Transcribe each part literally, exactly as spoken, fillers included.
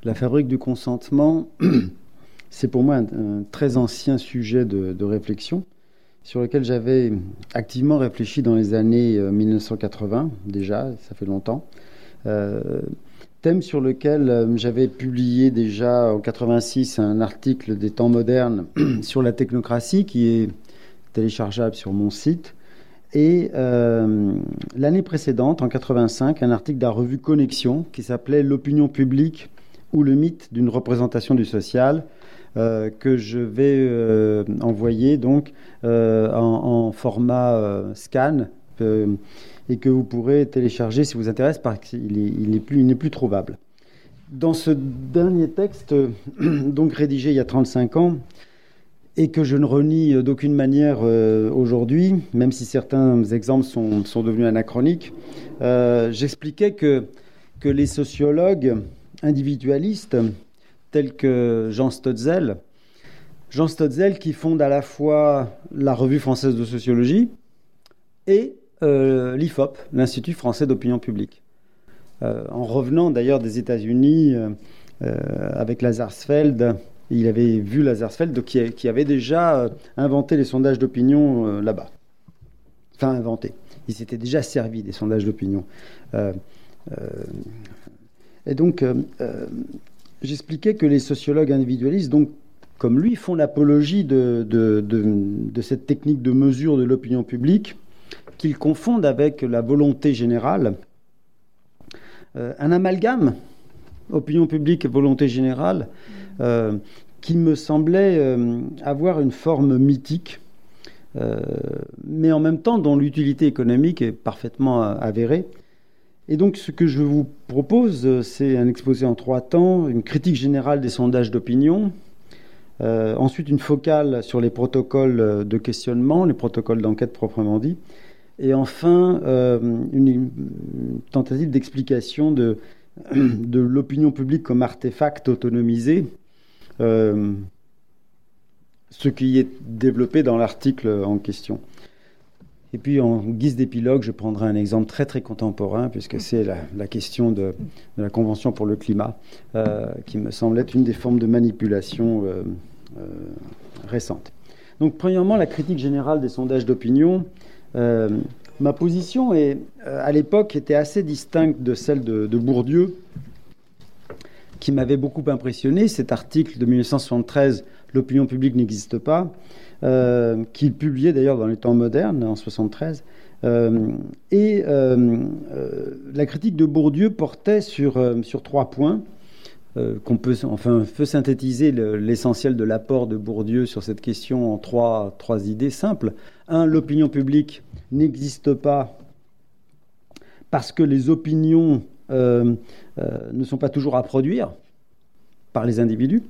La fabrique du consentement, c'est pour moi un, un très ancien sujet de, de réflexion sur lequel j'avais activement réfléchi dans les années mille neuf cent quatre-vingts, déjà, ça fait longtemps. Euh, thème sur lequel euh, j'avais publié déjà en quatre-vingt-six un article des Temps modernes sur la technocratie qui est téléchargeable sur mon site. Et euh, l'année précédente, en quatre-vingt-cinq, un article de la revue Connexion qui s'appelait « L'opinion publique ou le mythe d'une représentation du social », euh, que je vais euh, envoyer donc euh, en, en format euh, scan euh, et que vous pourrez télécharger si vous intéresse parce qu'il est, il est plus, il n'est plus trouvable. Dans ce dernier texte, donc rédigé il y a trente-cinq ans, et que je ne renie d'aucune manière euh, aujourd'hui, même si certains exemples sont, sont devenus anachroniques, euh, j'expliquais que, que les sociologues individualistes, tels que Jean Stotzel, Jean Stotzel qui fonde à la fois la Revue française de sociologie et euh, l'I F O P, l'Institut français d'opinion publique. Euh, en revenant d'ailleurs des États-Unis euh, euh, avec Lazarsfeld, il avait vu Lazarsfeld qui, qui avait déjà inventé les sondages d'opinion euh, là-bas. Enfin, inventé. Il s'était déjà servi des sondages d'opinion. Euh, euh, et donc, euh, euh, j'expliquais que les sociologues individualistes, donc, comme lui, font l'apologie de, de, de, de cette technique de mesure de l'opinion publique, qu'ils confondent avec la volonté générale. Euh, un amalgame, opinion publique et volonté générale, Euh, qui me semblait euh, avoir une forme mythique, euh, mais en même temps dont l'utilité économique est parfaitement avérée. Et donc ce que je vous propose, c'est un exposé en trois temps, une critique générale des sondages d'opinion, euh, ensuite une focale sur les protocoles de questionnement, les protocoles d'enquête proprement dit, et enfin euh, une, une tentative d'explication de, de l'opinion publique comme artefact autonomisé, Euh, ce qui est développé dans l'article en question. Et puis, en guise d'épilogue, je prendrai un exemple très, très contemporain, puisque c'est la, la question de, de la Convention pour le climat, euh, qui me semble être une des formes de manipulation euh, euh, récentes. Donc, premièrement, la critique générale des sondages d'opinion. Euh, ma position, est, euh, à l'époque, était assez distincte de celle de, de Bourdieu, qui m'avait beaucoup impressionné, cet article de mille neuf cent soixante-treize, « L'opinion publique n'existe pas », euh, qu'il publiait d'ailleurs dans les Temps modernes, en soixante-treize. Euh, et euh, euh, la critique de Bourdieu portait sur, euh, sur trois points, euh, qu'on peut, enfin, peut synthétiser le, l'essentiel de l'apport de Bourdieu sur cette question en trois, trois idées simples. Un, l'opinion publique n'existe pas parce que les opinions Euh, euh, ne sont pas toujours à produire par les individus.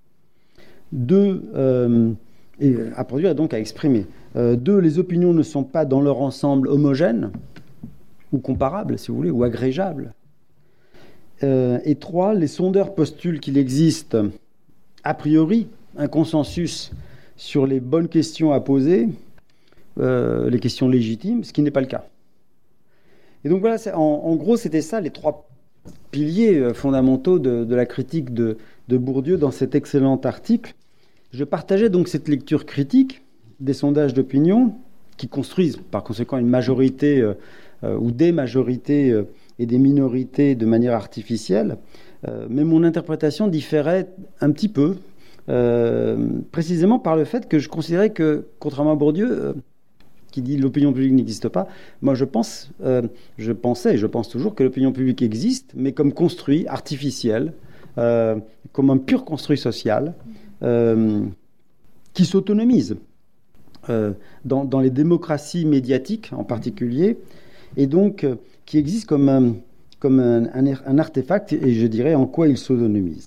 Deux, euh, et à produire et donc à exprimer. Euh, deux, les opinions ne sont pas dans leur ensemble homogènes ou comparables, si vous voulez, ou agrégeables. Euh, et trois, les sondeurs postulent qu'il existe a priori un consensus sur les bonnes questions à poser, euh, les questions légitimes, ce qui n'est pas le cas. Et donc voilà, en, en gros, c'était ça les trois piliers fondamentaux de, de la critique de, de Bourdieu dans cet excellent article. Je partageais donc cette lecture critique des sondages d'opinion qui construisent par conséquent une majorité euh, ou des majorités euh, et des minorités de manière artificielle, euh, mais mon interprétation différait un petit peu, euh, précisément par le fait que je considérais que, contrairement à Bourdieu, euh, qui dit l'opinion publique n'existe pas. Moi, je pense, euh, je pensais, et je pense toujours que l'opinion publique existe, mais comme construit artificiel, euh, comme un pur construit social, euh, qui s'autonomise euh, dans, dans les démocraties médiatiques en particulier, et donc euh, qui existe comme un, comme un, un, un artefact, et je dirais en quoi il s'autonomise.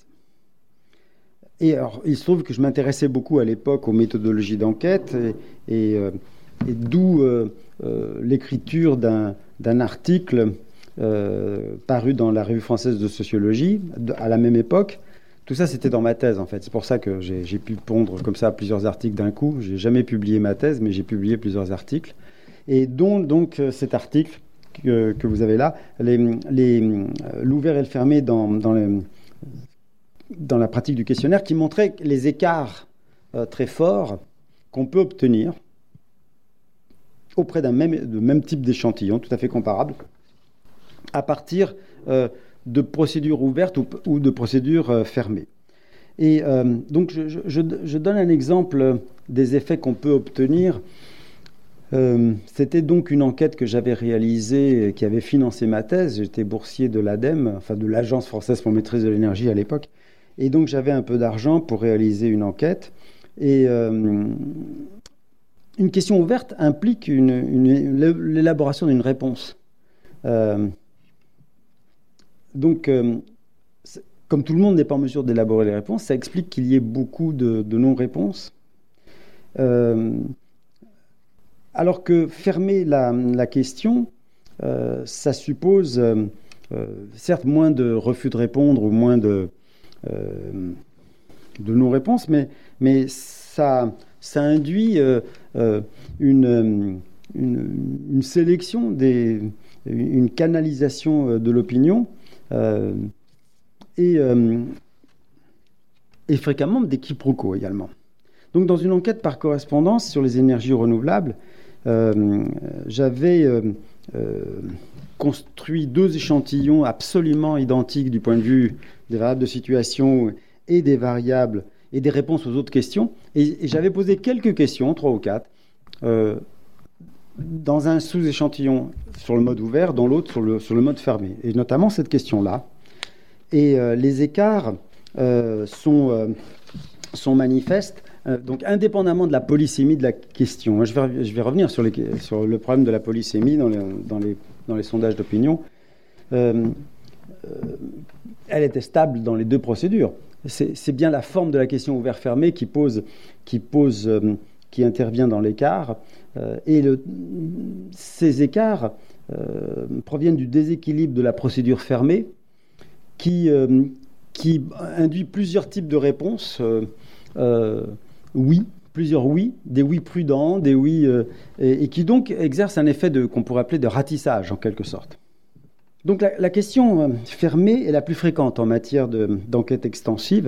Et alors, il se trouve que je m'intéressais beaucoup à l'époque aux méthodologies d'enquête, et, et euh, Et d'où euh, euh, l'écriture d'un, d'un article euh, paru dans la Revue française de sociologie de, à la même époque. Tout ça, c'était dans ma thèse, en fait. C'est pour ça que j'ai, j'ai pu pondre comme ça plusieurs articles d'un coup. Je n'ai jamais publié ma thèse, mais j'ai publié plusieurs articles. Et dont donc cet article que, que vous avez là, les, les, l'ouvert et le fermé dans, dans les, dans la pratique du questionnaire qui montrait les écarts euh, très forts qu'on peut obtenir auprès d'un même, de même type d'échantillon, tout à fait comparable, à partir euh, de procédures ouvertes ou, ou de procédures euh, fermées. Et euh, donc, je, je, je donne un exemple des effets qu'on peut obtenir. Euh, c'était donc une enquête que j'avais réalisée, qui avait financé ma thèse. J'étais boursier de l'ADEME, enfin de l'Agence française pour maîtrise de l'énergie à l'époque. Et donc, j'avais un peu d'argent pour réaliser une enquête. Et euh, une question ouverte implique une, une, l'élaboration d'une réponse. Euh, donc, euh, comme tout le monde n'est pas en mesure d'élaborer les réponses, ça explique qu'il y ait beaucoup de, de non-réponses. Euh, alors que fermer la, la question, euh, ça suppose, euh, euh, certes, moins de refus de répondre ou moins de, euh, de non-réponses, mais, mais ça, ça induit euh, euh, une, une, une sélection, des, une canalisation de l'opinion, euh, Et, euh, et fréquemment des quiproquos également. Donc, dans une enquête par correspondance sur les énergies renouvelables, euh, j'avais euh, euh, construit deux échantillons absolument identiques du point de vue des variables de situation et des variables et des réponses aux autres questions. Et, et j'avais posé quelques questions, trois ou quatre, euh, dans un sous-échantillon sur le mode ouvert, dans l'autre sur le, sur le mode fermé. Et notamment cette question-là. Et euh, les écarts euh, sont, euh, sont manifestes, euh, donc indépendamment de la polysémie de la question. Je vais, je vais revenir sur, les, sur le problème de la polysémie dans les, dans les, dans les sondages d'opinion. Euh, euh, elle était stable dans les deux procédures. C'est, c'est bien la forme de la question ouvert-fermé qui pose, qui, pose, euh, qui intervient dans l'écart. Euh, et le, ces écarts euh, proviennent du déséquilibre de la procédure fermée, Qui, euh, qui induit plusieurs types de réponses. Euh, euh, oui, plusieurs oui, des oui prudents, des oui, euh, et, et qui donc exercent un effet de, qu'on pourrait appeler de ratissage, en quelque sorte. Donc la, la question fermée est la plus fréquente en matière de, d'enquête extensive.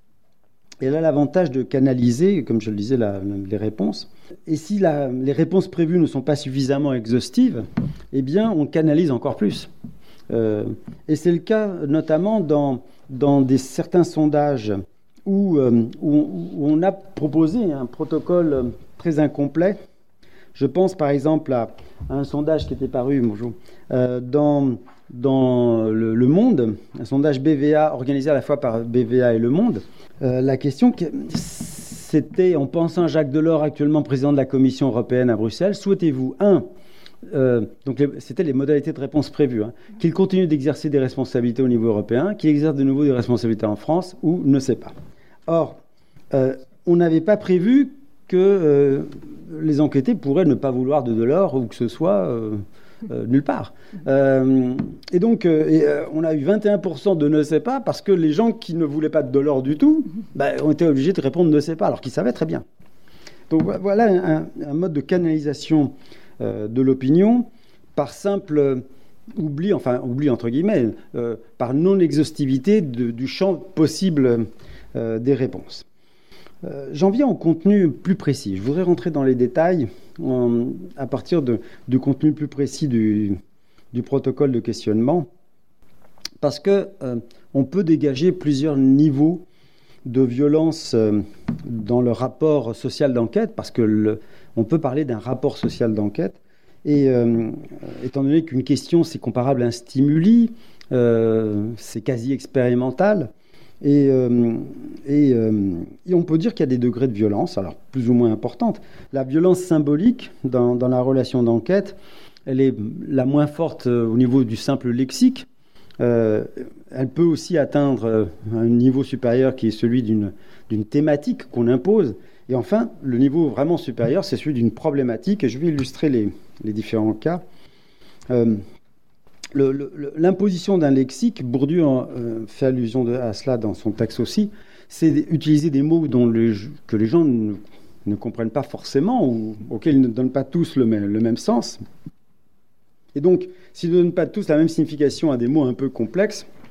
Elle a l'avantage de canaliser, comme je le disais, la, les réponses. Et si la, les réponses prévues ne sont pas suffisamment exhaustives, eh bien, on canalise encore plus. Euh, et c'est le cas notamment dans, dans des, certains sondages où, euh, où, où on a proposé un protocole très incomplet. Je pense par exemple à, à un sondage qui était paru bonjour, euh, dans, dans le, le Monde, un sondage B V A organisé à la fois par B V A et Le Monde. Euh, la question, c'était, en pensant à Jacques Delors, actuellement président de la Commission européenne à Bruxelles, souhaitez-vous, un, Euh, donc les, c'était les modalités de réponse prévues, hein, qu'il continue d'exercer des responsabilités au niveau européen, qu'il exerce de nouveau des responsabilités en France, ou ne sait pas. Or, euh, on n'avait pas prévu que euh, les enquêtés pourraient ne pas vouloir de Delors ou que ce soit euh, euh, nulle part. Euh, et donc, euh, et, euh, on a eu vingt et un pour cent de ne sait pas parce que les gens qui ne voulaient pas de Delors du tout bah, ont été obligés de répondre ne sait pas, alors qu'ils savaient très bien. Donc voilà un, un mode de canalisation de l'opinion par simple oubli, enfin oubli entre guillemets, euh, par non-exhaustivité de, du champ possible euh, des réponses. Euh, j'en viens au contenu plus précis. Je voudrais rentrer dans les détails en, à partir de, du contenu plus précis du, du protocole de questionnement, parce que euh, on peut dégager plusieurs niveaux de violence euh, dans le rapport social d'enquête, parce que le, on peut parler d'un rapport social d'enquête. Et euh, étant donné qu'une question, c'est comparable à un stimuli, euh, c'est quasi expérimental, et, euh, et, euh, et on peut dire qu'il y a des degrés de violence, alors plus ou moins importantes. La violence symbolique dans, dans la relation d'enquête, elle est la moins forte au niveau du simple lexique. Euh, elle peut aussi atteindre un niveau supérieur qui est celui d'une, d'une thématique qu'on impose. Et enfin, le niveau vraiment supérieur, c'est celui d'une problématique. Et je vais illustrer les, les différents cas. Euh, le, le, l'imposition d'un lexique, Bourdieu euh, fait allusion de, à cela dans son texte aussi, c'est utiliser des mots dont les, que les gens ne, ne comprennent pas forcément ou auxquels ils ne donnent pas tous le même, le même sens. Et donc, s'ils ne donnent pas tous la même signification à des mots un peu complexes,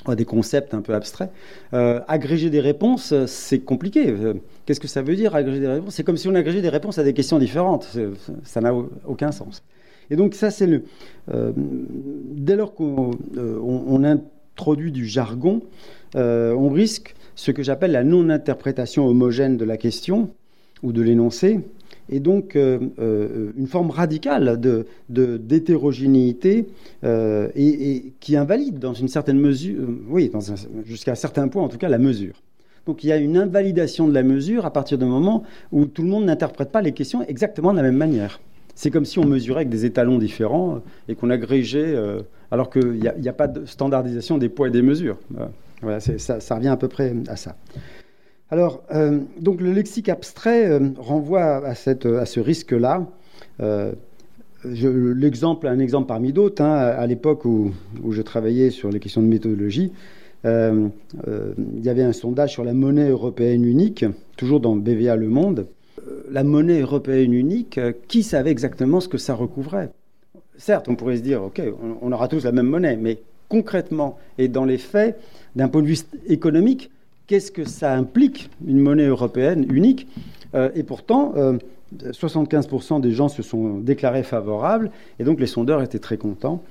des concepts un peu abstraits. Euh, agréger des réponses, c'est compliqué. Euh, qu'est-ce que ça veut dire, agréger des réponses? C'est comme si on agrégeait des réponses à des questions différentes. C'est, ça n'a aucun sens. Et donc ça, c'est le... Euh, dès lors qu'on euh, on, on introduit du jargon, euh, on risque ce que j'appelle la non-interprétation homogène de la question ou de l'énoncé, et donc euh, euh, une forme radicale de, de, d'hétérogénéité euh, et, et qui invalide dans une certaine mesure, euh, oui, dans un, jusqu'à un certain point en tout cas, la mesure. Donc il y a une invalidation de la mesure à partir du moment où tout le monde n'interprète pas les questions exactement de la même manière. C'est comme si on mesurait avec des étalons différents et qu'on agrégeait, euh, alors qu'il n'y a, a pas de standardisation des poids et des mesures. Voilà, c'est, ça, ça revient à peu près à ça. Alors, euh, donc le lexique abstrait euh, renvoie à, cette, à ce risque-là. Euh, je, l'exemple, un exemple parmi d'autres, hein, à l'époque où, où je travaillais sur les questions de méthodologie, euh, euh, il y avait un sondage sur la monnaie européenne unique, toujours dans B V A Le Monde. Euh, la monnaie européenne unique, euh, qui savait exactement ce que ça recouvrait? Certes, on pourrait se dire, OK, on, on aura tous la même monnaie, mais concrètement et dans les faits, d'un point de vue économique, qu'est-ce que ça implique, une monnaie européenne unique? euh, Et pourtant, euh, soixante-quinze pour cent des gens se sont déclarés favorables, et donc les sondeurs étaient très contents.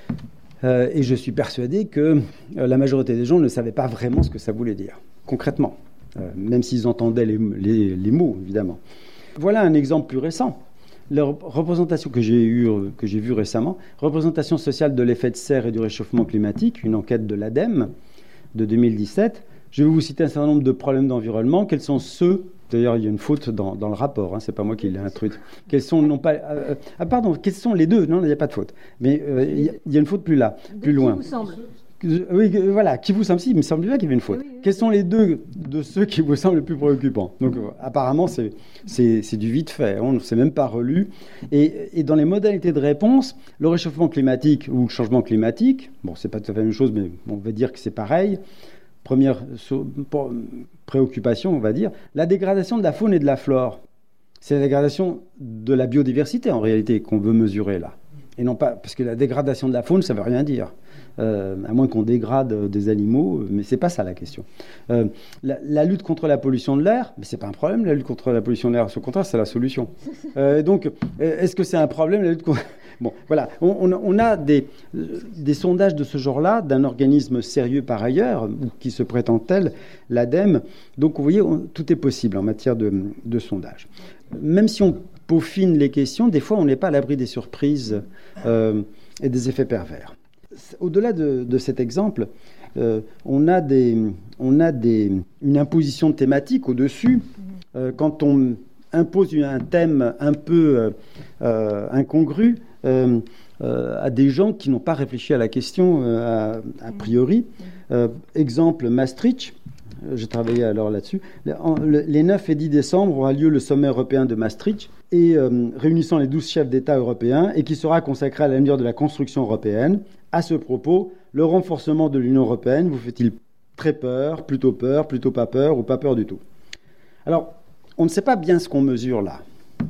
Euh, et je suis persuadé que euh, la majorité des gens ne savaient pas vraiment ce que ça voulait dire, concrètement, euh, même s'ils entendaient les, les, les mots, évidemment. Voilà un exemple plus récent. La représentation que j'ai eue, que j'ai vue récemment, représentation sociale de l'effet de serre et du réchauffement climatique, une enquête de l'ADEME de deux mille dix-sept. Je vais vous citer un certain nombre de problèmes d'environnement. Quels sont ceux... D'ailleurs, il y a une faute dans, dans le rapport, hein, c'est pas moi qui l'ai introduit. Quels sont, non pas... Euh, ah pardon, quels sont les deux? Non, il n'y a pas de faute. Mais euh, il, y a, il y a une faute plus là, plus loin. Qui vous semble? Oui, voilà, qui vous semble? Si, il me semble bien qu'il y avait une faute. Oui, oui. Quels sont les deux de ceux qui vous semblent les plus préoccupants? Donc, euh, apparemment, c'est, c'est, c'est du vite fait. On ne s'est même pas relu. Et, et dans les modalités de réponse, le réchauffement climatique ou le changement climatique, bon, c'est pas tout à fait la même chose, mais on va dire que c'est pareil. Première préoccupation, on va dire, la dégradation de la faune et de la flore. C'est la dégradation de la biodiversité, en réalité, qu'on veut mesurer là. Et non pas... Parce que la dégradation de la faune, ça ne veut rien dire. Euh, à moins qu'on dégrade des animaux, mais ce n'est pas ça la question. Euh, la, la lutte contre la pollution de l'air, mais ce n'est pas un problème, la lutte contre la pollution de l'air. Au contraire, c'est la solution. Euh, donc, est-ce que c'est un problème, la lutte contre... Bon, voilà, on, on, on a des, des sondages de ce genre-là, d'un organisme sérieux par ailleurs, qui se prétend tel, l'ADEME. Donc, vous voyez, on, tout est possible en matière de, de sondage. Même si on peaufine les questions, des fois, on n'est pas à l'abri des surprises euh, et des effets pervers. Au-delà de, de cet exemple, euh, on a, des, on a des, une imposition de thématique au-dessus. Euh, quand on impose un thème un peu euh, incongru, Euh, euh, à des gens qui n'ont pas réfléchi à la question euh, a, a priori. Euh, exemple, Maastricht, j'ai travaillé alors là-dessus. Le, les neuf et dix décembre aura lieu le sommet européen de Maastricht, et, euh, réunissant les douze chefs d'État européens, et qui sera consacré à l'avenir de la construction européenne. À ce propos, le renforcement de l'Union européenne vous fait-il très peur, plutôt peur, plutôt pas peur, ou pas peur du tout? Alors, on ne sait pas bien ce qu'on mesure là.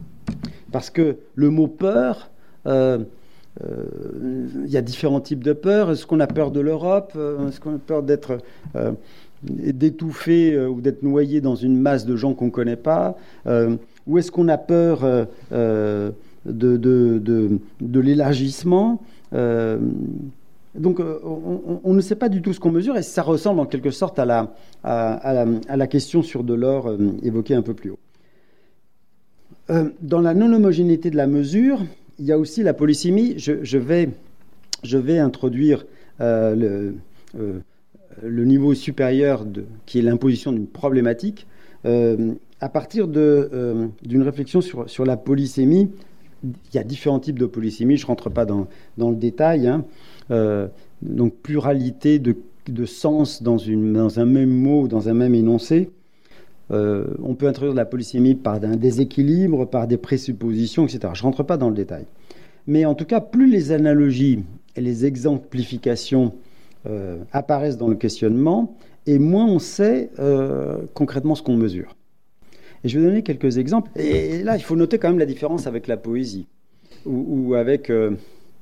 Parce que le mot peur... Euh, euh, il y a différents types de peur. Est-ce qu'on a peur de l'Europe? Est-ce qu'on a peur d'être euh, d'étouffer euh, ou d'être noyé dans une masse de gens qu'on ne connaît pas? euh, Ou est-ce qu'on a peur euh, euh, de, de, de, de l'élargissement? euh, Donc euh, on, on ne sait pas du tout ce qu'on mesure, et ça ressemble en quelque sorte à la, à, à la, à la question sur Delors euh, évoquée un peu plus haut. Euh, dans la non-homogénéité de la mesure, il y a aussi la polysémie. Je, je, vais, je vais introduire euh, le, euh, le niveau supérieur de, qui est l'imposition d'une problématique euh, à partir de, euh, d'une réflexion sur, sur la polysémie. Il y a différents types de polysémie, je ne rentre pas dans, dans le détail. Hein. Euh, donc pluralité de, de sens dans, une, dans un même mot ou dans un même énoncé. Euh, on peut introduire de la polysémie par un déséquilibre, par des présuppositions, et cetera. Je ne rentre pas dans le détail. Mais en tout cas, plus les analogies et les exemplifications euh, apparaissent dans le questionnement, et moins on sait euh, concrètement ce qu'on mesure. Et je vais donner quelques exemples. Et là, il faut noter quand même la différence avec la poésie, ou, ou avec, euh,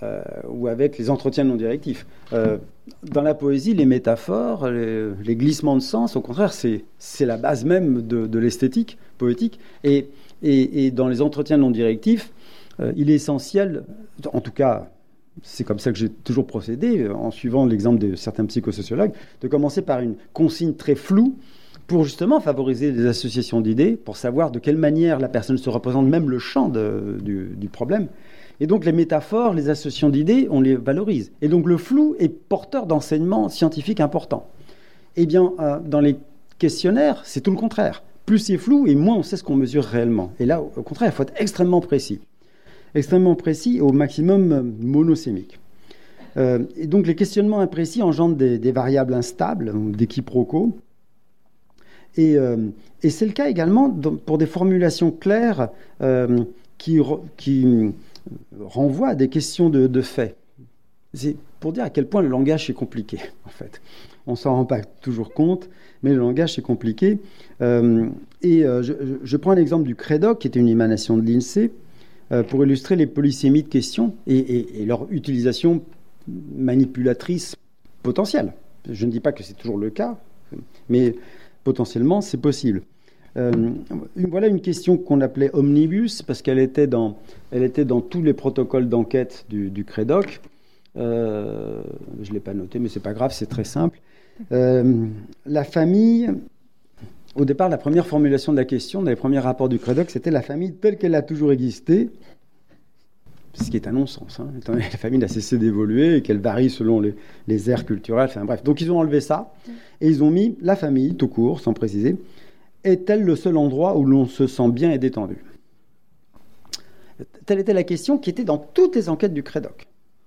euh, ou avec les entretiens non directifs. Euh, dans la poésie, les métaphores, les, les glissements de sens, au contraire, c'est, c'est la base même de, de l'esthétique poétique. Et, et, et dans les entretiens non directifs, euh, il est essentiel, en tout cas, c'est comme ça que j'ai toujours procédé, en suivant l'exemple de certains psychosociologues, de commencer par une consigne très floue pour justement favoriser les associations d'idées, pour savoir de quelle manière la personne se représente, même le champ de, du, du problème. Et donc les métaphores, les associations d'idées, on les valorise. Et donc le flou est porteur d'enseignements scientifiques importants. Eh bien, euh, dans les questionnaires, c'est tout le contraire. Plus c'est flou, et moins on sait ce qu'on mesure réellement. Et là, au contraire, il faut être extrêmement précis. Extrêmement précis, au maximum monosémique. Euh, et donc les questionnements imprécis engendrent des, des variables instables, des quiproquos. Et, euh, et c'est le cas également pour des formulations claires euh, qui, qui renvoient à des questions de, de fait. C'est pour dire à quel point le langage est compliqué, en fait. On ne s'en rend pas toujours compte, mais le langage est compliqué. Euh, et euh, je, je prends l'exemple du Crédoc, qui était une émanation de l'INSEE, euh, pour illustrer les polysémies de questions et, et, et leur utilisation manipulatrice potentielle. Je ne dis pas que c'est toujours le cas, mais potentiellement, c'est possible. Euh, voilà une question qu'on appelait omnibus, parce qu'elle était dans, elle était dans tous les protocoles d'enquête du, du Crédoc. Euh, je ne l'ai pas noté, mais ce n'est pas grave, c'est très simple. Euh, la famille, au départ, la première formulation de la question, dans les premiers rapports du Crédoc, c'était la famille telle qu'elle a toujours existé, ce qui est un non-sens. Hein, étant donné que la famille n'a cessé d'évoluer et qu'elle varie selon les, les aires culturelles. Enfin bref, donc ils ont enlevé ça et ils ont mis la famille, tout court, sans préciser. Est-elle le seul endroit où l'on se sent bien et détendu ? Telle était la question qui était dans toutes les enquêtes du Crédoc.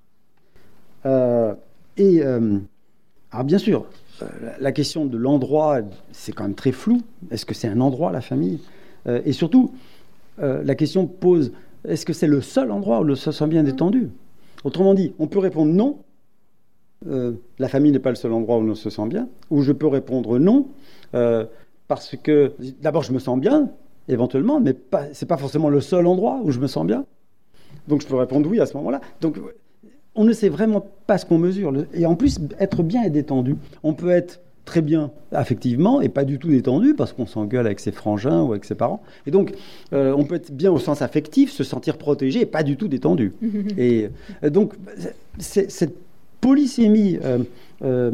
Euh, et euh, alors bien sûr, euh, la question de l'endroit, c'est quand même très flou. Est-ce que c'est un endroit, la famille ? euh, Et surtout, euh, la question pose, est-ce que c'est le seul endroit où l'on se sent bien détendu ? Autrement dit, on peut répondre non, euh, la famille n'est pas le seul endroit où l'on se sent bien, ou je peux répondre non, euh, parce que d'abord je me sens bien, éventuellement, mais pas, c'est pas forcément le seul endroit où je me sens bien. Donc je peux répondre oui à ce moment-là. Donc on ne sait vraiment pas ce qu'on mesure. Et en plus, être bien et détendu. On peut être très bien affectivement et pas du tout détendu parce qu'on s'engueule avec ses frangins ou avec ses parents. Et donc, euh, on peut être bien au sens affectif, se sentir protégé et pas du tout détendu. Et euh, donc, c'est, cette polysémie euh, euh,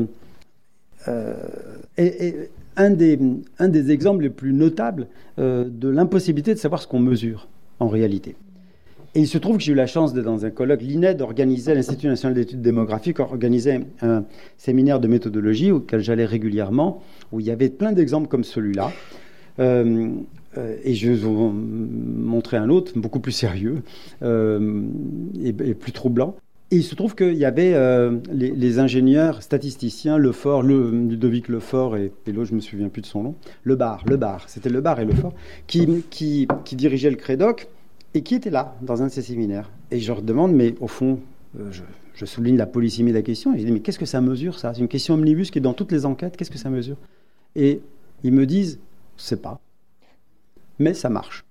euh, est, est un, des, un des exemples les plus notables euh, de l'impossibilité de savoir ce qu'on mesure en réalité. Et il se trouve que j'ai eu la chance d'être dans un colloque. L'I N E D organisait, l'Institut national d'études démographiques organisait un séminaire de méthodologie auquel j'allais régulièrement, où il y avait plein d'exemples comme celui-là. Euh, euh, et je vais vous montrer un autre, beaucoup plus sérieux euh, et, et plus troublant. Et il se trouve qu'il y avait euh, les, les ingénieurs statisticiens, Lefort, le, Ludovic Lefort et, et l'autre, je ne me souviens plus de son nom, Lebar, Lebar, c'était Lebar et Lefort, qui, qui, qui dirigeaient le Crédoc, et qui était là, dans un de ces séminaires. Et je leur demande, mais au fond, euh, je, je souligne la polysémie de la question, et je dis, mais qu'est-ce que ça mesure, ça ? C'est une question omnibus qui est dans toutes les enquêtes, qu'est-ce que ça mesure ? Et ils me disent, je ne sais pas, mais ça marche.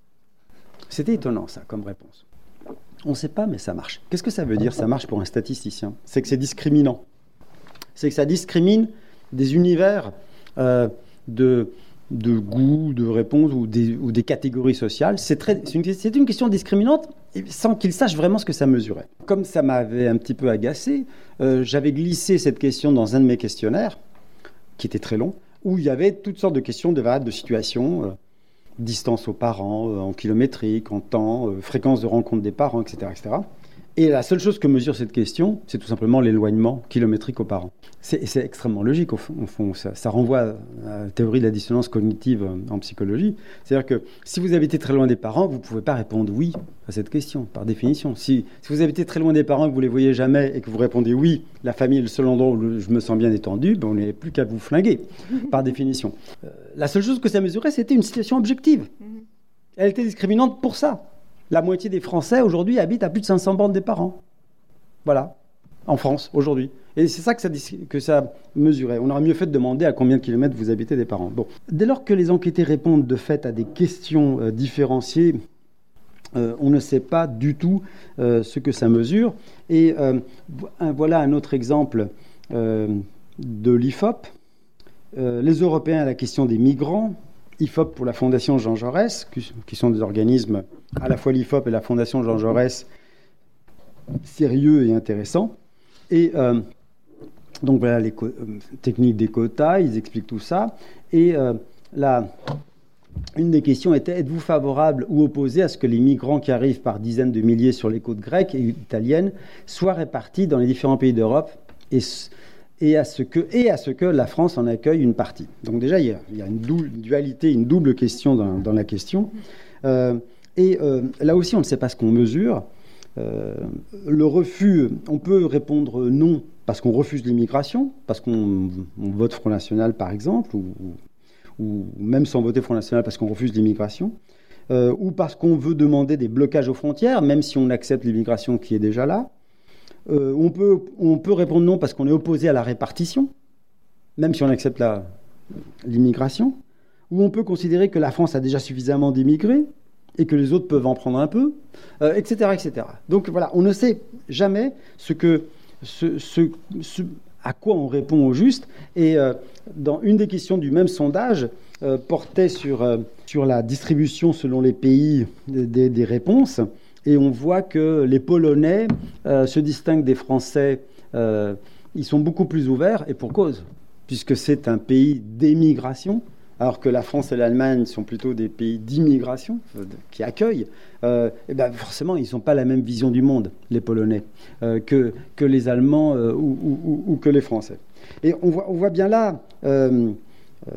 C'était étonnant, ça, comme réponse. On ne sait pas, mais ça marche. Qu'est-ce que ça veut dire, ça marche pour un statisticien ? C'est que c'est discriminant. C'est que ça discrimine des univers euh, de... de goût, de réponse ou des, ou des catégories sociales. C'est, très, c'est, une, c'est une question discriminante sans qu'ils sachent vraiment ce que ça mesurait. Comme ça m'avait un petit peu agacé, euh, j'avais glissé cette question dans un de mes questionnaires, qui était très long, où il y avait toutes sortes de questions de variables de situation, euh, distance aux parents, euh, en kilométrique, en temps, euh, fréquence de rencontre des parents, et cetera, et cetera. Et la seule chose que mesure cette question, c'est tout simplement l'éloignement kilométrique aux parents. C'est, c'est extrêmement logique, au fond. Au fond ça, ça renvoie à la théorie de la dissonance cognitive en psychologie. C'est-à-dire que si vous habitez très loin des parents, vous ne pouvez pas répondre oui à cette question, par définition. Si, si vous habitez très loin des parents et que vous ne les voyez jamais et que vous répondez oui, la famille est le seul endroit où je me sens bien détendu, ben on n'est plus qu'à vous flinguer, par définition. Euh, la seule chose que ça mesurait, c'était une situation objective. Elle était discriminante pour ça. La moitié des Français, aujourd'hui, habitent à plus de cinq cents bornes des parents. Voilà, en France, aujourd'hui. Et c'est ça que ça, que ça mesurait. On aurait mieux fait de demander à combien de kilomètres vous habitez des parents. Bon. Dès lors que les enquêtés répondent de fait à des questions euh, différenciées, euh, on ne sait pas du tout euh, ce que ça mesure. Et euh, voilà un autre exemple euh, de l'I F O P. Euh, les Européens à la question des migrants, I F O P pour la Fondation Jean Jaurès, qui, qui sont des organismes, à la fois l'I F O P et la Fondation Jean Jaurès, sérieux et intéressants. Et euh, donc voilà les co- euh, techniques des quotas, ils expliquent tout ça. Et euh, là, une des questions était, êtes-vous favorable ou opposé à ce que les migrants qui arrivent par dizaines de milliers sur les côtes grecques et italiennes soient répartis dans les différents pays d'Europe et, et, à ce que, et à ce que la France en accueille une partie. Donc déjà, il y a, il y a une, double, une dualité, une double question dans, dans la question. Euh, et euh, là aussi, on ne sait pas ce qu'on mesure. Euh, le refus, on peut répondre non parce qu'on refuse l'immigration, parce qu'on on vote Front National par exemple, ou, ou même sans voter Front National parce qu'on refuse l'immigration, euh, ou parce qu'on veut demander des blocages aux frontières, même si on accepte l'immigration qui est déjà là. Euh, on peut, on peut répondre non parce qu'on est opposé à la répartition, même si on accepte la, l'immigration, ou on peut considérer que la France a déjà suffisamment d'immigrés et que les autres peuvent en prendre un peu, euh, et cetera, et cetera. Donc voilà, on ne sait jamais ce que, ce, ce, ce, à quoi on répond au juste. Et euh, dans une des questions du même sondage, euh, portait sur, euh, sur la distribution selon les pays des, des réponses. Et on voit que les Polonais euh, se distinguent des Français. Euh, ils sont beaucoup plus ouverts, et pour cause, puisque c'est un pays d'émigration, alors que la France et l'Allemagne sont plutôt des pays d'immigration, euh, qui accueillent, euh, et ben forcément, ils n'ont pas la même vision du monde, les Polonais, euh, que, que les Allemands euh, ou, ou, ou que les Français. Et on voit, on voit bien là, euh, euh,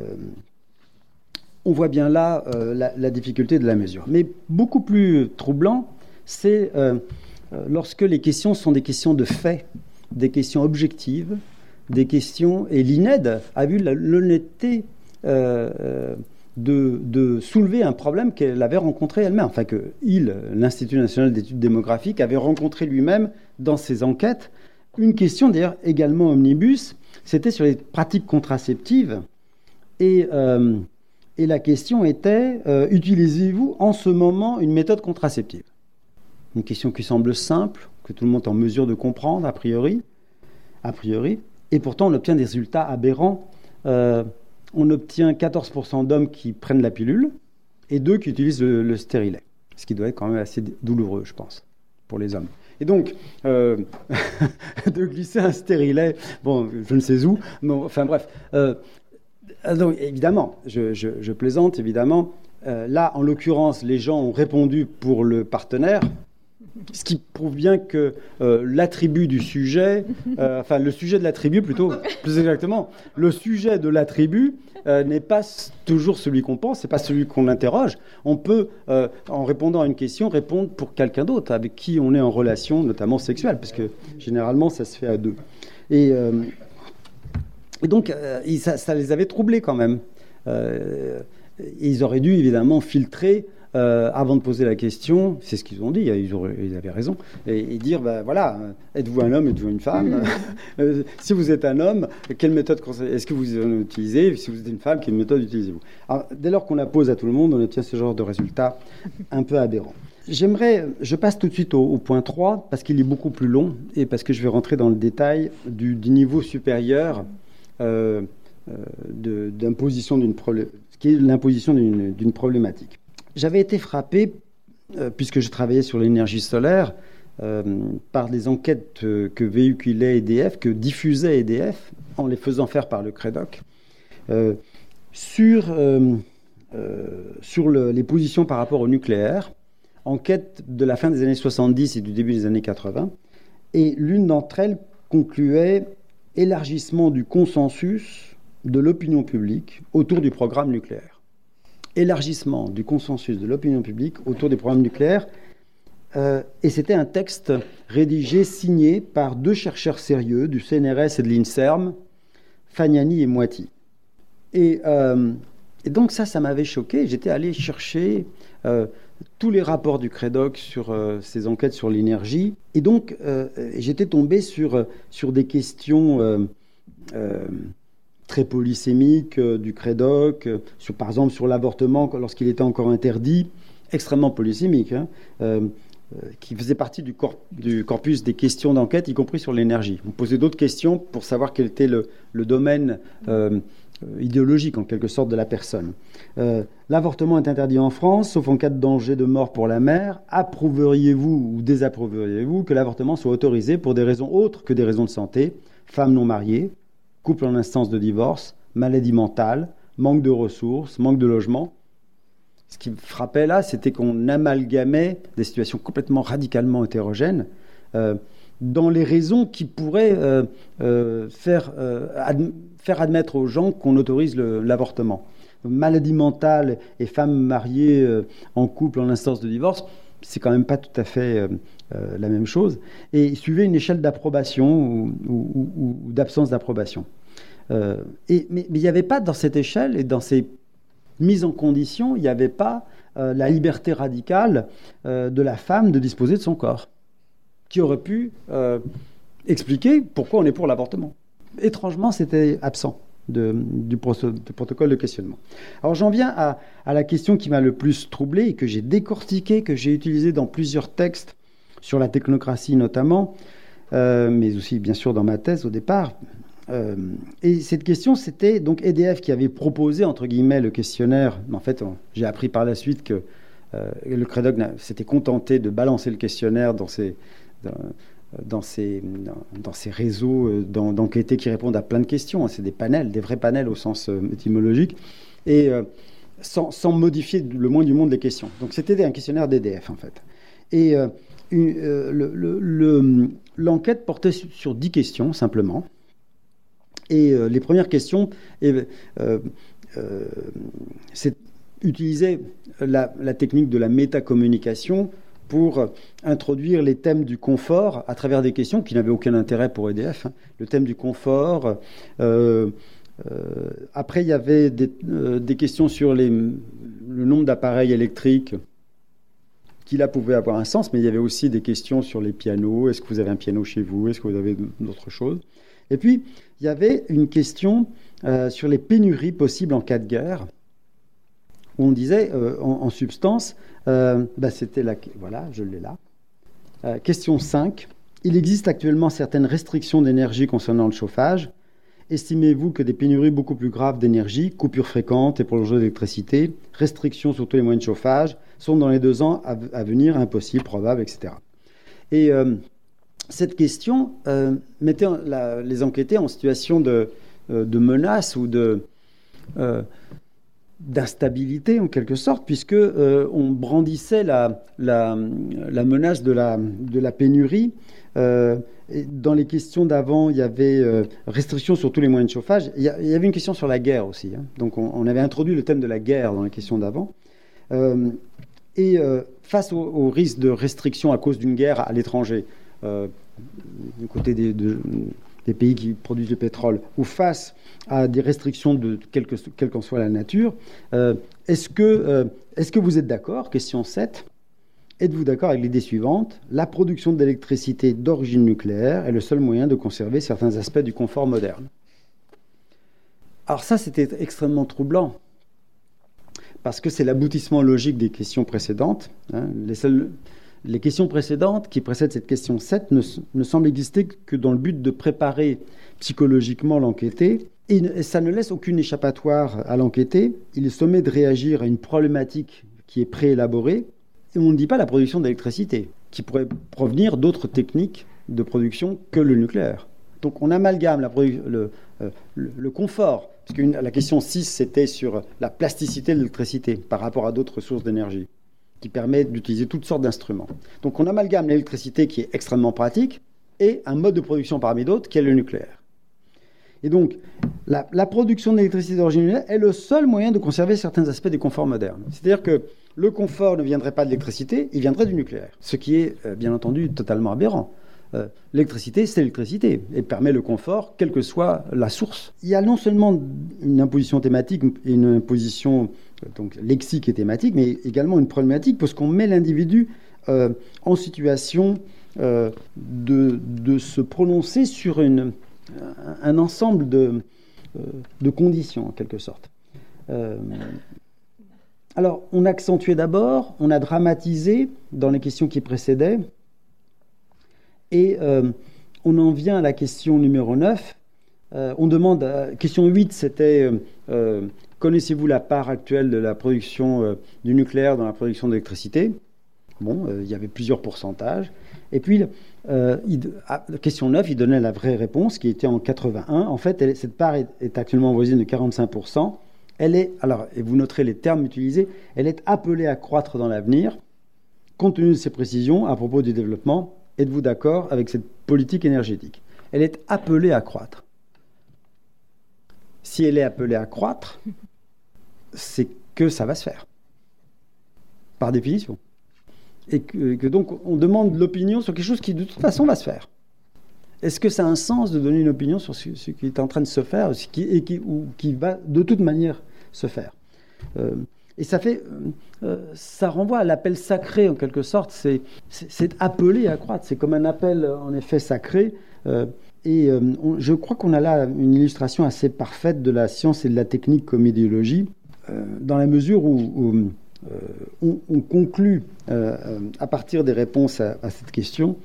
on voit bien là euh, la, la difficulté de la mesure. Mais beaucoup plus troublant, c'est euh, lorsque les questions sont des questions de fait, des questions objectives, des questions, et l'I N E D a vu l'honnêteté Euh, de, de soulever un problème qu'elle avait rencontré elle-même, enfin que il, l'Institut national d'études démographiques, avait rencontré lui-même dans ses enquêtes. Une question d'ailleurs également omnibus, c'était sur les pratiques contraceptives, et, euh, et la question était euh, utilisez-vous en ce moment une méthode contraceptive? Une question qui semble simple, que tout le monde est en mesure de comprendre a priori, a priori, et pourtant on obtient des résultats aberrants. Euh, On obtient quatorze pour cent d'hommes qui prennent la pilule et deux qui utilisent le, le stérilet. Ce qui doit être quand même assez douloureux, je pense, pour les hommes. Et donc, euh, de glisser un stérilet, bon, je ne sais où, mais enfin bref. Euh, donc, évidemment, je, je, je plaisante, évidemment. Euh, là, en l'occurrence, les gens ont répondu pour le partenaire, ce qui prouve bien que euh, l'attribut du sujet, euh, enfin le sujet de l'attribut plutôt, plus exactement, le sujet de l'attribut euh, n'est pas toujours celui qu'on pense, c'est pas celui qu'on interroge. On peut, euh, en répondant à une question, répondre pour quelqu'un d'autre avec qui on est en relation, notamment sexuelle, parce que généralement ça se fait à deux. Et, euh, et donc euh, ça, ça les avait troublés quand même. Euh, ils auraient dû évidemment filtrer. Euh, avant de poser la question, c'est ce qu'ils ont dit, ils, auraient, ils avaient raison, et, et dire, ben voilà, êtes-vous un homme, êtes-vous une femme? euh, Si vous êtes un homme, quelle méthode est-ce que vous utilisez? Si vous êtes une femme, quelle méthode utilisez-vous? Alors, dès lors qu'on la pose à tout le monde, on obtient ce genre de résultat un peu aberrant. J'aimerais, je passe tout de suite au, au point trois, parce qu'il est beaucoup plus long, et parce que je vais rentrer dans le détail du, du niveau supérieur euh, euh, de, d'imposition d'une problé- ce qui est l'imposition d'une, d'une problématique. J'avais été frappé, euh, puisque je travaillais sur l'énergie solaire, euh, par des enquêtes euh, que véhiculait E D F, que diffusait E D F, en les faisant faire par le Crédoc, euh, sur, euh, euh, sur le, les positions par rapport au nucléaire, enquête de la fin des années soixante-dix et du début des années quatre-vingts. Et l'une d'entre elles concluait élargissement du consensus de l'opinion publique autour du programme nucléaire. Élargissement du consensus de l'opinion publique autour des programmes nucléaires. Euh, et c'était un texte rédigé, signé par deux chercheurs sérieux du C N R S et de l'INSERM, Fagnani et Moiti. Et, euh, et donc ça, ça m'avait choqué. J'étais allé chercher euh, tous les rapports du Crédoc sur euh, ces enquêtes sur l'énergie. Et donc, euh, j'étais tombé sur, sur des questions... Euh, euh, très polysémique euh, du Crédoc, euh, sur, par exemple sur l'avortement lorsqu'il était encore interdit, extrêmement polysémique, hein, euh, euh, qui faisait partie du, corp du corpus des questions d'enquête, y compris sur l'énergie. On posait d'autres questions pour savoir quel était le, le domaine euh, idéologique, en quelque sorte, de la personne. Euh, L'avortement est interdit en France, sauf en cas de danger de mort pour la mère. Approuveriez-vous ou désapprouveriez-vous que l'avortement soit autorisé pour des raisons autres que des raisons de santé? Femmes non mariées, couple en instance de divorce, maladie mentale, manque de ressources, manque de logement. Ce qui me frappait là, c'était qu'on amalgamait des situations complètement radicalement hétérogènes euh, dans les raisons qui pourraient euh, euh, faire, euh, ad faire admettre aux gens qu'on autorise l'avortement. Maladie mentale et femmes mariées euh, en couple en instance de divorce, c'est quand même pas tout à fait euh, euh, la même chose. Et il suivait une échelle d'approbation ou, ou, ou, ou d'absence d'approbation. Euh, mais il n'y avait pas dans cette échelle et dans ces mises en condition, il n'y avait pas euh, la liberté radicale euh, de la femme de disposer de son corps, qui aurait pu euh, expliquer pourquoi on est pour l'avortement. Étrangement, c'était absent de, du, pro du protocole de questionnement. Alors j'en viens à, à la question qui m'a le plus troublé et que j'ai décortiquée, que j'ai utilisée dans plusieurs textes sur la technocratie notamment, euh, mais aussi bien sûr dans ma thèse au départ. Euh, et cette question, c'était donc E D F qui avait proposé, entre guillemets, le questionnaire. En fait, j'ai appris par la suite que euh, le Crédoc s'était contenté de balancer le questionnaire dans ses, dans, dans ses, dans, dans ses réseaux d'enquêtés qui répondent à plein de questions. C'est des panels, des vrais panels au sens euh, étymologique, et euh, sans, sans modifier le moins du monde les questions. Donc c'était un questionnaire d'E D F, en fait. Et euh, euh, l'enquête le, le, portait sur dix questions, simplement. Et euh, les premières questions euh, euh, utilisaient la, la technique de la métacommunication pour euh, introduire les thèmes du confort à travers des questions qui n'avaient aucun intérêt pour E D F. Hein. Le thème du confort. Euh, euh, après, il y avait des, euh, des questions sur les, le nombre d'appareils électriques qui là pouvaient avoir un sens, mais il y avait aussi des questions sur les pianos. Est-ce que vous avez un piano chez vous? Est-ce que vous avez d'autres choses? Et puis, il y avait une question euh, sur les pénuries possibles en cas de guerre, où on disait, euh, en, en substance, euh, bah, c'était la... Voilà, je l'ai là. Euh, question cinq. Il existe actuellement certaines restrictions d'énergie concernant le chauffage. Estimez-vous que des pénuries beaucoup plus graves d'énergie, coupures fréquentes et prolongées d'électricité, restrictions sur tous les moyens de chauffage, sont dans les deux ans à, à venir impossibles, probables, et cetera. Et... Euh, cette question euh, mettait la, les enquêtés en situation de, euh, de menace ou de, euh, d'instabilité, en quelque sorte, puisque euh, on brandissait la, la, la menace de la, de la pénurie. Euh, et dans les questions d'avant, il y avait euh, restrictions sur tous les moyens de chauffage. Il y, a, il y avait une question sur la guerre aussi. Hein. Donc on, on avait introduit le thème de la guerre dans les questions d'avant. Euh, et euh, face au, au risque de restriction à cause d'une guerre à l'étranger, Euh, du côté des, de, des pays qui produisent du pétrole, ou face à des restrictions de quelle que, quelle qu'en soit la nature, euh, est-ce que, euh, est-ce que vous êtes d'accord? Question sept. Êtes-vous d'accord avec l'idée suivante? La production d'électricité d'origine nucléaire est le seul moyen de conserver certains aspects du confort moderne. Alors ça, c'était extrêmement troublant, parce que c'est l'aboutissement logique des questions précédentes. Hein, les seuls... Les questions précédentes, qui précèdent cette question sept, ne, ne semblent exister que dans le but de préparer psychologiquement l'enquêté. Et, et ça ne laisse aucune échappatoire à l'enquêté. Il est sommé de réagir à une problématique qui est préélaborée. Et on ne dit pas la production d'électricité, qui pourrait provenir d'autres techniques de production que le nucléaire. Donc on amalgame la le, euh, le, le confort, parce que une, la question six, c'était sur la plasticité de l'électricité par rapport à d'autres sources d'énergie, qui permet d'utiliser toutes sortes d'instruments. Donc on amalgame l'électricité qui est extrêmement pratique et un mode de production parmi d'autres qui est le nucléaire. Et donc la, la production d'électricité d'origine nucléaire est le seul moyen de conserver certains aspects des conforts modernes. C'est-à-dire que le confort ne viendrait pas de l'électricité, il viendrait du nucléaire. Ce qui est euh, bien entendu totalement aberrant. Euh, l'électricité, c'est l'électricité et permet le confort, quelle que soit la source. Il y a non seulement une imposition thématique et une imposition donc, lexique et thématique, mais également une problématique parce qu'on met l'individu euh, en situation euh, de, de se prononcer sur une, un ensemble de, euh, de conditions, en quelque sorte. Euh, Alors, on a accentué d'abord, on a dramatisé dans les questions qui précédaient, et euh, on en vient à la question numéro neuf. Euh, on demande, euh, question huit, c'était euh, connaissez-vous la part actuelle de la production euh, du nucléaire dans la production d'électricité? Bon, euh, il y avait plusieurs pourcentages. Et puis, euh, il, à question neuf, il donnait la vraie réponse qui était en quatre-vingt-un. En fait, elle, cette part est, est actuellement voisine de quarante-cinq pour cent. Elle est, alors, et vous noterez les termes utilisés, elle est appelée à croître dans l'avenir, compte tenu de ces précisions à propos du développement. Êtes-vous d'accord avec cette politique énergétique? Elle est appelée à croître. Si elle est appelée à croître, c'est que ça va se faire, par définition. Et que, que donc on demande l'opinion sur quelque chose qui de toute façon va se faire. Est-ce que ça a un sens de donner une opinion sur ce, ce qui est en train de se faire ce qui, et qui, ou qui va de toute manière se faire? euh, Et ça fait, euh, ça renvoie à l'appel sacré en quelque sorte. C'est, c'est, c'est appelé à croître. C'est comme un appel en effet sacré. Euh, et euh, on, je crois qu'on a là une illustration assez parfaite de la science et de la technique comme idéologie, euh, dans la mesure où, où euh, on, on conclut euh, à partir des réponses à, à cette question.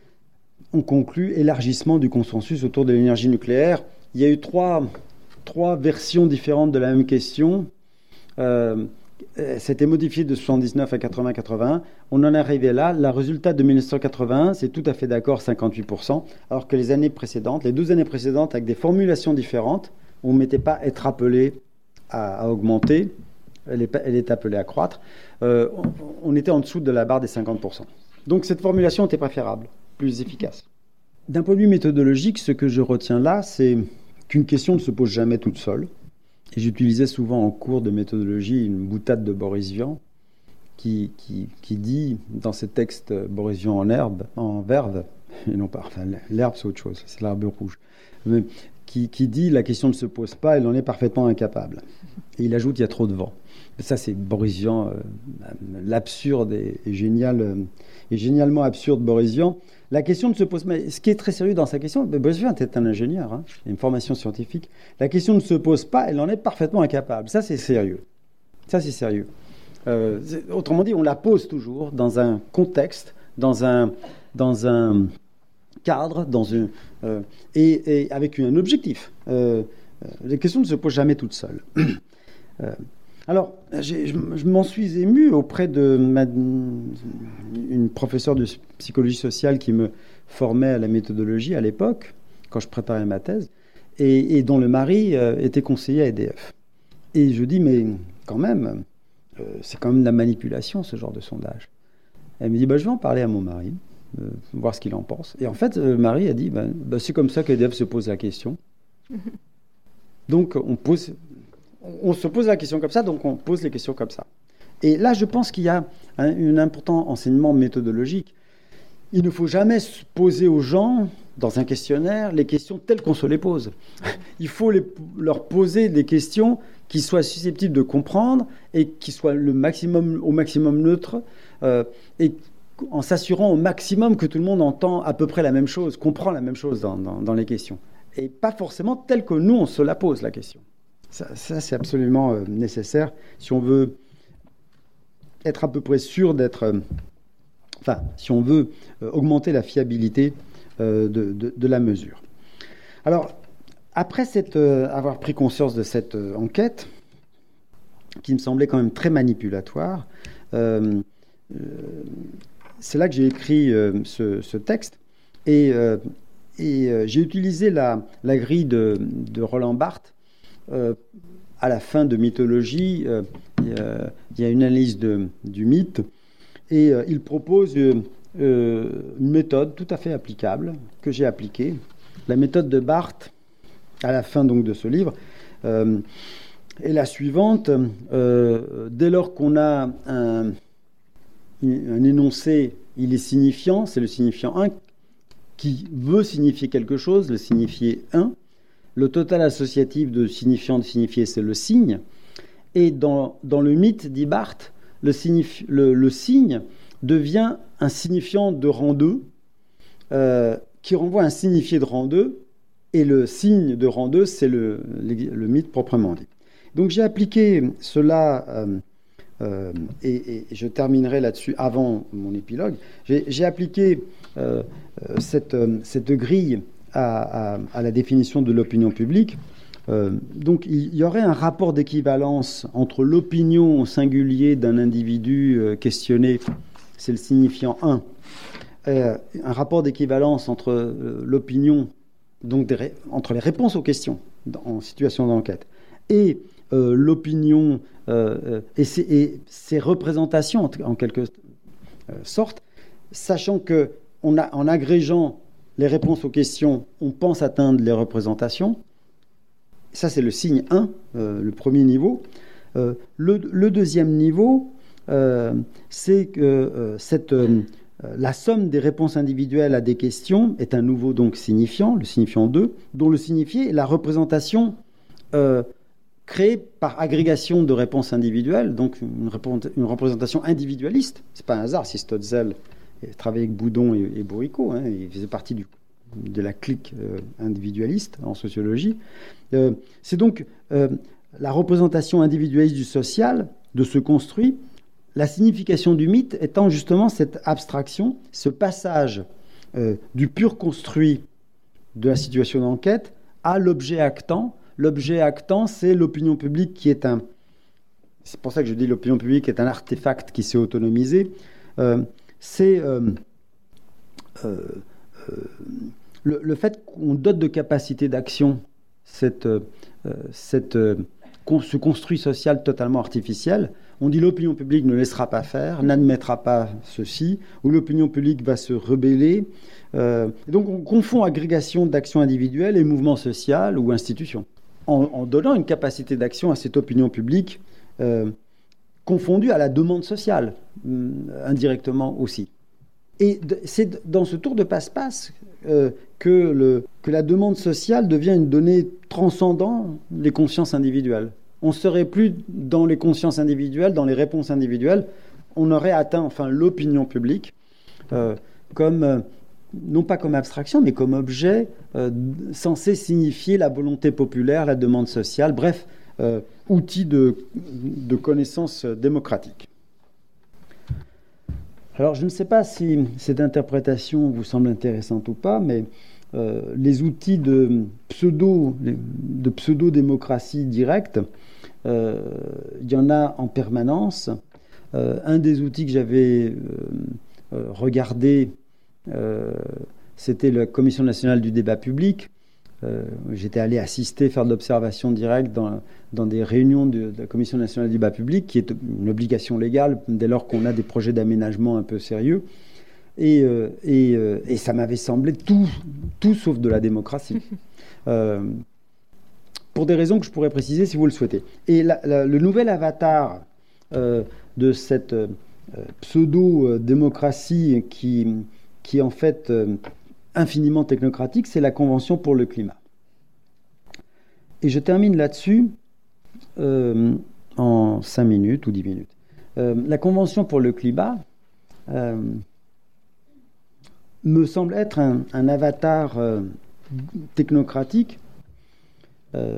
On conclut élargissement du consensus autour de l'énergie nucléaire. Il y a eu trois, trois versions différentes de la même question. Euh, c'était modifié de soixante-dix-neuf à quatre-vingts quatre-vingt-un. On en est arrivé là. Le résultat de mille neuf cent quatre-vingt-un, c'est tout à fait d'accord, cinquante-huit pour cent, alors que les années précédentes, les deux années précédentes, avec des formulations différentes, on ne mettait pas être appelé à, à augmenter, elle est, elle est appelée à croître. Euh, on, on était en dessous de la barre des cinquante pour cent. Donc cette formulation était préférable, plus efficace. D'un point de vue méthodologique, ce que je retiens là, c'est qu'une question ne se pose jamais toute seule. Et j'utilisais souvent en cours de méthodologie une boutade de Boris Vian qui, qui, qui dit dans ses textes, Boris Vian en herbe, en verve, et non pas, enfin l'herbe c'est autre chose, c'est l'arbre rouge, mais qui, qui dit la question ne se pose pas, elle en est parfaitement incapable. Et il ajoute il y a trop de vent. Ça c'est Boris Vian, euh, l'absurde et, et, génial, euh, et génialement absurde Boris Vian. La question ne se pose pas. Mais ce qui est très sérieux dans sa question, Boris Vian était un ingénieur, hein, il a une formation scientifique. La question ne se pose pas, elle en est parfaitement incapable. Ça, c'est sérieux. Ça, c'est sérieux. Euh, c'est, autrement dit, on la pose toujours dans un contexte, dans un, dans un cadre, dans une, euh, et, et avec un objectif. Euh, les questions ne se posent jamais toutes seules. euh, Alors, j'ai, je, je m'en suis ému auprès de ma, une professeure de psychologie sociale qui me formait à la méthodologie à l'époque, quand je préparais ma thèse, et, et dont le mari euh, était conseiller à E D F. Et je dis, mais quand même, euh, c'est quand même de la manipulation, ce genre de sondage. Elle me dit, bah, je vais en parler à mon mari, euh, voir ce qu'il en pense. Et en fait, le mari a dit, bah, bah, c'est comme ça qu'E D F se pose la question. Donc, on pose... On se pose la question comme ça, donc on pose les questions comme ça. Et là, je pense qu'il y a un, un important enseignement méthodologique. Il ne faut jamais poser aux gens, dans un questionnaire, les questions telles qu'on se les pose. Il faut les, leur poser des questions qui soient susceptibles de comprendre et qui soient le maximum, au maximum neutres, euh, et en s'assurant au maximum que tout le monde entend à peu près la même chose, comprend la même chose dans, dans, dans les questions. Et pas forcément telle que nous, on se la pose, la question. Ça, ça, c'est absolument euh, nécessaire si on veut être à peu près sûr d'être... Euh, enfin, si on veut euh, augmenter la fiabilité euh, de, de, de la mesure. Alors, après cette, euh, avoir pris conscience de cette euh, enquête, qui me semblait quand même très manipulatoire, euh, euh, c'est là que j'ai écrit euh, ce, ce texte. Et, euh, et euh, j'ai utilisé la, la grille de, de Roland Barthes. Euh, à la fin de Mythologie, euh, il, y a, il y a une analyse de, du mythe, et euh, il propose euh, euh, une méthode tout à fait applicable, que j'ai appliquée. La méthode de Barthes, à la fin donc de ce livre, euh, est la suivante. Euh, dès lors qu'on a un, un énoncé, il est signifiant, c'est le signifiant un, qui veut signifier quelque chose, le signifié un. Le total associatif de signifiant, de signifié, c'est le signe. Et dans, dans le mythe, dit Barthes, le, signifi, le, le signe devient un signifiant de rang deux, euh, qui renvoie à un signifié de rang deux, et le signe de rang deux, c'est le, le, le mythe proprement dit. Donc j'ai appliqué cela euh, euh, et, et je terminerai là-dessus avant mon épilogue. J'ai, j'ai appliqué euh, cette, cette grille à, à, à la définition de l'opinion publique. Euh, donc il y aurait un rapport d'équivalence entre l'opinion au singulier d'un individu euh, questionné, c'est le signifiant un, euh, un rapport d'équivalence entre euh, l'opinion, donc des ré- entre les réponses aux questions en situation d'enquête, et euh, l'opinion euh, et, ses, et ses représentations en, en quelque euh, sorte, sachant que on a, en agrégeant les réponses aux questions, on pense atteindre les représentations. Ça, c'est le signe un, euh, le premier niveau. Euh, le, le deuxième niveau, euh, c'est que euh, cette, euh, la somme des réponses individuelles à des questions est un nouveau donc signifiant, le signifiant deux, dont le signifié est la représentation euh, créée par agrégation de réponses individuelles, donc une, une représentation individualiste. C'est pas un hasard si Stotzel travaillait avec Boudon et, et Bourricot, hein, il faisait partie du, de la clique euh, individualiste en sociologie. Euh, c'est donc euh, la représentation individualiste du social, de ce construit, la signification du mythe étant justement cette abstraction, ce passage euh, du pur construit de la situation d'enquête à l'objet actant. L'objet actant, c'est l'opinion publique qui est un... C'est pour ça que je dis l'opinion publique est un artefact qui s'est autonomisé. Euh, c'est... Euh, euh, euh, le, le fait qu'on dote de capacité d'action cette, euh, cette, euh, ce construit social totalement artificiel. On dit l'opinion publique ne laissera pas faire, n'admettra pas ceci, ou l'opinion publique va se rebeller. Euh, donc on confond agrégation d'actions individuelles et mouvement social ou institution, en, en donnant une capacité d'action à cette opinion publique euh, confondue à la demande sociale, euh, indirectement aussi. Et c'est dans ce tour de passe-passe euh, que, le, que la demande sociale devient une donnée transcendant les consciences individuelles. On ne serait plus dans les consciences individuelles, dans les réponses individuelles. On aurait atteint enfin l'opinion publique euh, comme, euh, non pas comme abstraction, mais comme objet euh, censé signifier la volonté populaire, la demande sociale, bref, euh, outil de, de connaissance démocratique. Alors, je ne sais pas si cette interprétation vous semble intéressante ou pas, mais euh, les outils de, pseudo, de pseudo-démocratie directe, euh, il y en a en permanence. Euh, un des outils que j'avais euh, regardé, euh, c'était la Commission nationale du débat public. Euh, j'étais allé assister, faire de l'observation directe dans, dans des réunions de, de la Commission nationale du débat public, qui est une obligation légale dès lors qu'on a des projets d'aménagement un peu sérieux. Et, euh, et, euh, et ça m'avait semblé tout, tout sauf de la démocratie. Euh, pour des raisons que je pourrais préciser si vous le souhaitez. Et la, la, le nouvel avatar euh, de cette euh, pseudo-démocratie qui, qui est en fait... Euh, infiniment technocratique, c'est la Convention pour le climat. Et je termine là-dessus euh, en cinq minutes ou dix minutes. Euh, la Convention pour le climat euh, me semble être un, un avatar euh, technocratique euh,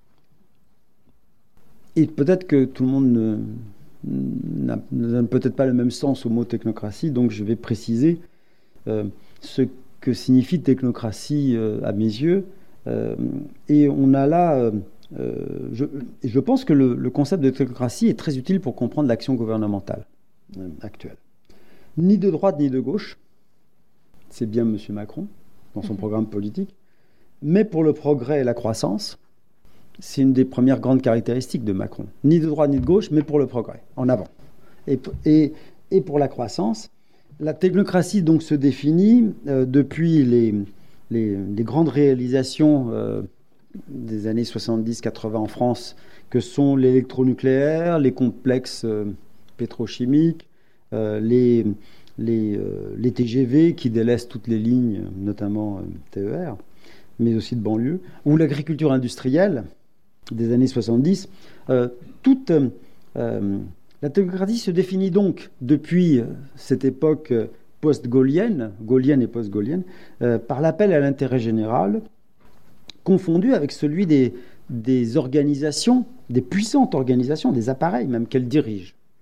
et peut-être que tout le monde ne, n'a, ne donne peut-être pas le même sens au mot technocratie, donc je vais préciser euh, ce que signifie technocratie euh, à mes yeux. Euh, et on a là... Euh, euh, je, je pense que le, le concept de technocratie est très utile pour comprendre l'action gouvernementale euh, actuelle. Ni de droite ni de gauche, c'est bien M. Macron dans son programme politique, mais pour le progrès et la croissance, c'est une des premières grandes caractéristiques de Macron. Ni de droite ni de gauche, mais pour le progrès, en avant. Et, et, et pour la croissance, la technocratie donc se définit euh, depuis les, les, les grandes réalisations euh, des années soixante-dix quatre-vingts en France, que sont l'électronucléaire, les complexes euh, pétrochimiques, euh, les, les, euh, les T G V qui délaissent toutes les lignes, notamment euh, T E R, mais aussi de banlieue, ou l'agriculture industrielle des années soixante-dix. Euh, toute... Euh, La technocratie se définit donc depuis cette époque post-gaulienne, gaulienne et post-gaulienne, euh, par l'appel à l'intérêt général, confondu avec celui des, des organisations, des puissantes organisations, des appareils même qu'elles dirigent.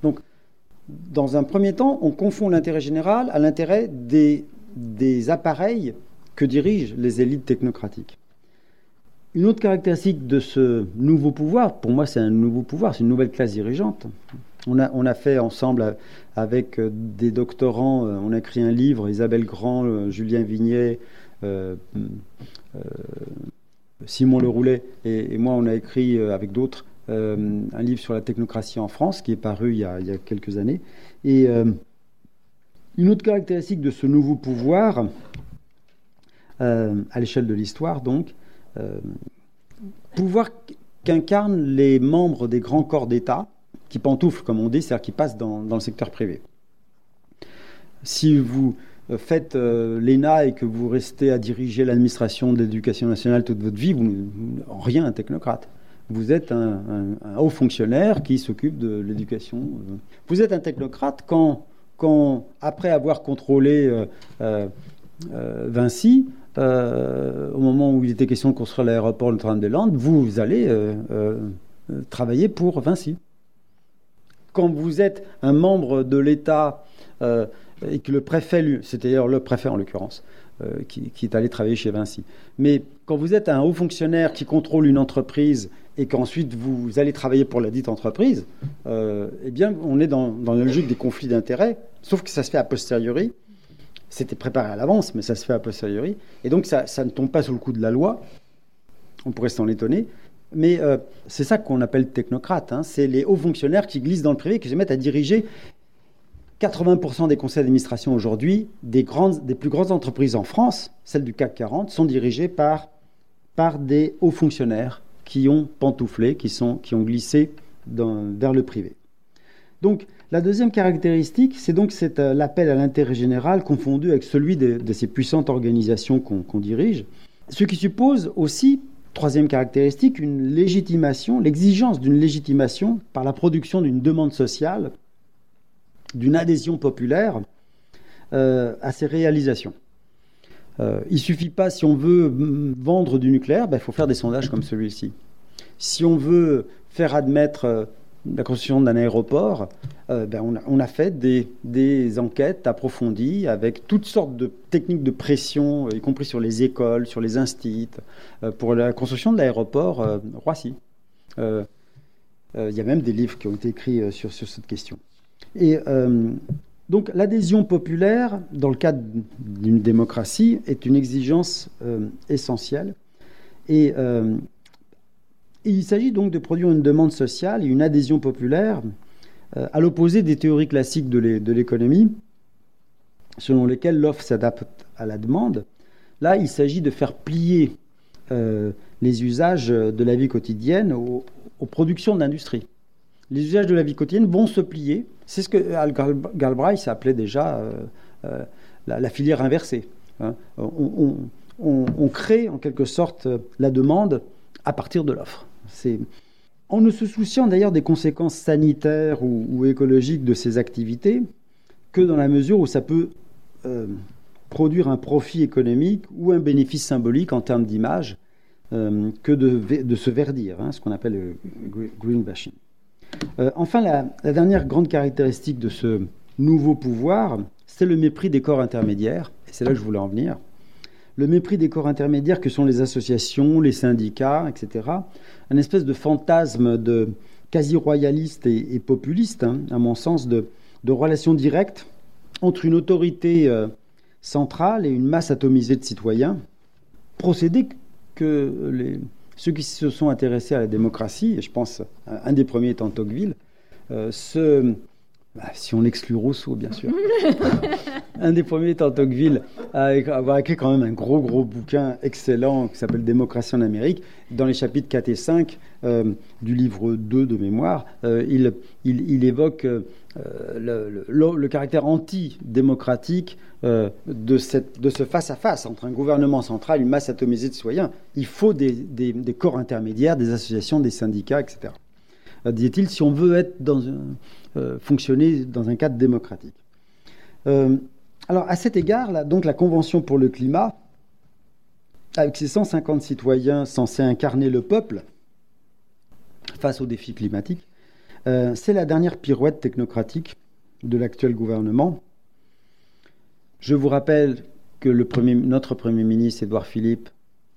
Donc, dans un premier temps, on confond l'intérêt général à l'intérêt des, des appareils que dirigent les élites technocratiques. Une autre caractéristique de ce nouveau pouvoir, pour moi c'est un nouveau pouvoir, c'est une nouvelle classe dirigeante. On a, on a fait ensemble avec des doctorants, on a écrit un livre, Isabelle Grand, Julien Vignet, euh, euh, Simon Le Roulet et, et moi on a écrit avec d'autres euh, un livre sur la technocratie en France qui est paru il y a, il y a quelques années. Et euh, une autre caractéristique de ce nouveau pouvoir, euh, à l'échelle de l'histoire donc, euh, pouvoir qu'incarnent les membres des grands corps d'État, qui pantouflent, comme on dit, c'est-à-dire qui passent dans, dans le secteur privé. Si vous faites euh, l'E N A et que vous restez à diriger l'administration de l'éducation nationale toute votre vie, vous n'êtes en rien un technocrate. Vous êtes un, un, un haut fonctionnaire qui s'occupe de l'éducation. Vous êtes un technocrate quand, quand après avoir contrôlé euh, euh, euh, Vinci, euh, au moment où il était question de construire l'aéroport Notre-Dame-des-Landes, vous allez euh, euh, travailler pour Vinci. Quand vous êtes un membre de l'État euh, et que le préfet, c'est d'ailleurs le préfet en l'occurrence, euh, qui, qui est allé travailler chez Vinci, mais quand vous êtes un haut fonctionnaire qui contrôle une entreprise et qu'ensuite vous allez travailler pour la dite entreprise, euh, eh bien on est dans, dans la logique des conflits d'intérêts, sauf que ça se fait a posteriori. C'était préparé à l'avance, mais ça se fait a posteriori. Et donc ça, ça ne tombe pas sous le coup de la loi. On pourrait s'en étonner. Mais euh, c'est ça qu'on appelle technocrate. Hein. C'est les hauts fonctionnaires qui glissent dans le privé, qui se mettent à diriger quatre-vingts pour cent des conseils d'administration aujourd'hui, des, grandes, des plus grandes entreprises en France, celles du C A C quarante, sont dirigées par, par des hauts fonctionnaires qui ont pantouflé, qui, sont, qui ont glissé dans, vers le privé. Donc, la deuxième caractéristique, c'est donc cet, euh, l'appel à l'intérêt général confondu avec celui de, de ces puissantes organisations qu'on, qu'on dirige, ce qui suppose aussi, troisième caractéristique, une légitimation, l'exigence d'une légitimation par la production d'une demande sociale, d'une adhésion populaire euh, à ces réalisations. Euh, il ne suffit pas, si on veut vendre du nucléaire, ben, il faut faire des sondages comme celui-ci. Si on veut faire admettre euh, la construction d'un aéroport, euh, ben on, a, on a fait des, des enquêtes approfondies avec toutes sortes de techniques de pression, y compris sur les écoles, sur les instituts, euh, pour la construction de l'aéroport euh, Roissy. Euh, euh, il y a même des livres qui ont été écrits euh, sur, sur cette question. Et euh, donc l'adhésion populaire, dans le cadre d'une démocratie, est une exigence euh, essentielle. Et euh, Et il s'agit donc de produire une demande sociale et une adhésion populaire euh, à l'opposé des théories classiques de, l'é- de l'économie, selon lesquelles l'offre s'adapte à la demande. Là, il s'agit de faire plier euh, les usages de la vie quotidienne aux, aux productions de l'industrie. Les usages de la vie quotidienne vont se plier. C'est ce que Al Galbraith appelait déjà euh, euh, la, la filière inversée. Hein. On, on, on, on crée en quelque sorte la demande à partir de l'offre. C'est... En ne se souciant d'ailleurs des conséquences sanitaires ou, ou écologiques de ces activités, que dans la mesure où ça peut euh, produire un profit économique ou un bénéfice symbolique en termes d'image, euh, que de, de se verdir, hein, ce qu'on appelle le greenbashing. Euh, enfin, la, la dernière grande caractéristique de ce nouveau pouvoir, c'est le mépris des corps intermédiaires, et c'est là que je voulais en venir. Le mépris des corps intermédiaires que sont les associations, les syndicats, et cetera. Un espèce de fantasme de quasi-royaliste et, et populiste, hein, à mon sens, de, de relation directe entre une autorité euh, centrale et une masse atomisée de citoyens. Procédé que les, ceux qui se sont intéressés à la démocratie, et je pense un des premiers étant Tocqueville, euh, se... Bah, si on exclut Rousseau, bien sûr. Un des premiers étant Tocqueville à avoir écrit quand même un gros, gros bouquin excellent qui s'appelle Démocratie en Amérique. Dans les chapitres quatre et cinq euh, du livre deux de mémoire, euh, il, il, il évoque euh, le, le, le caractère anti-démocratique euh, de, cette, de ce face-à-face entre un gouvernement central et une masse atomisée de citoyens. Il faut des, des, des corps intermédiaires, des associations, des syndicats, et cetera. Euh, disait-il, si on veut être dans un, euh, fonctionner dans un cadre démocratique. Euh, alors, à cet égard, là, donc, la Convention pour le climat, avec ses cent cinquante citoyens censés incarner le peuple face aux défis climatiques, Euh, c'est la dernière pirouette technocratique de l'actuel gouvernement. Je vous rappelle que le premier, notre Premier ministre, Édouard Philippe,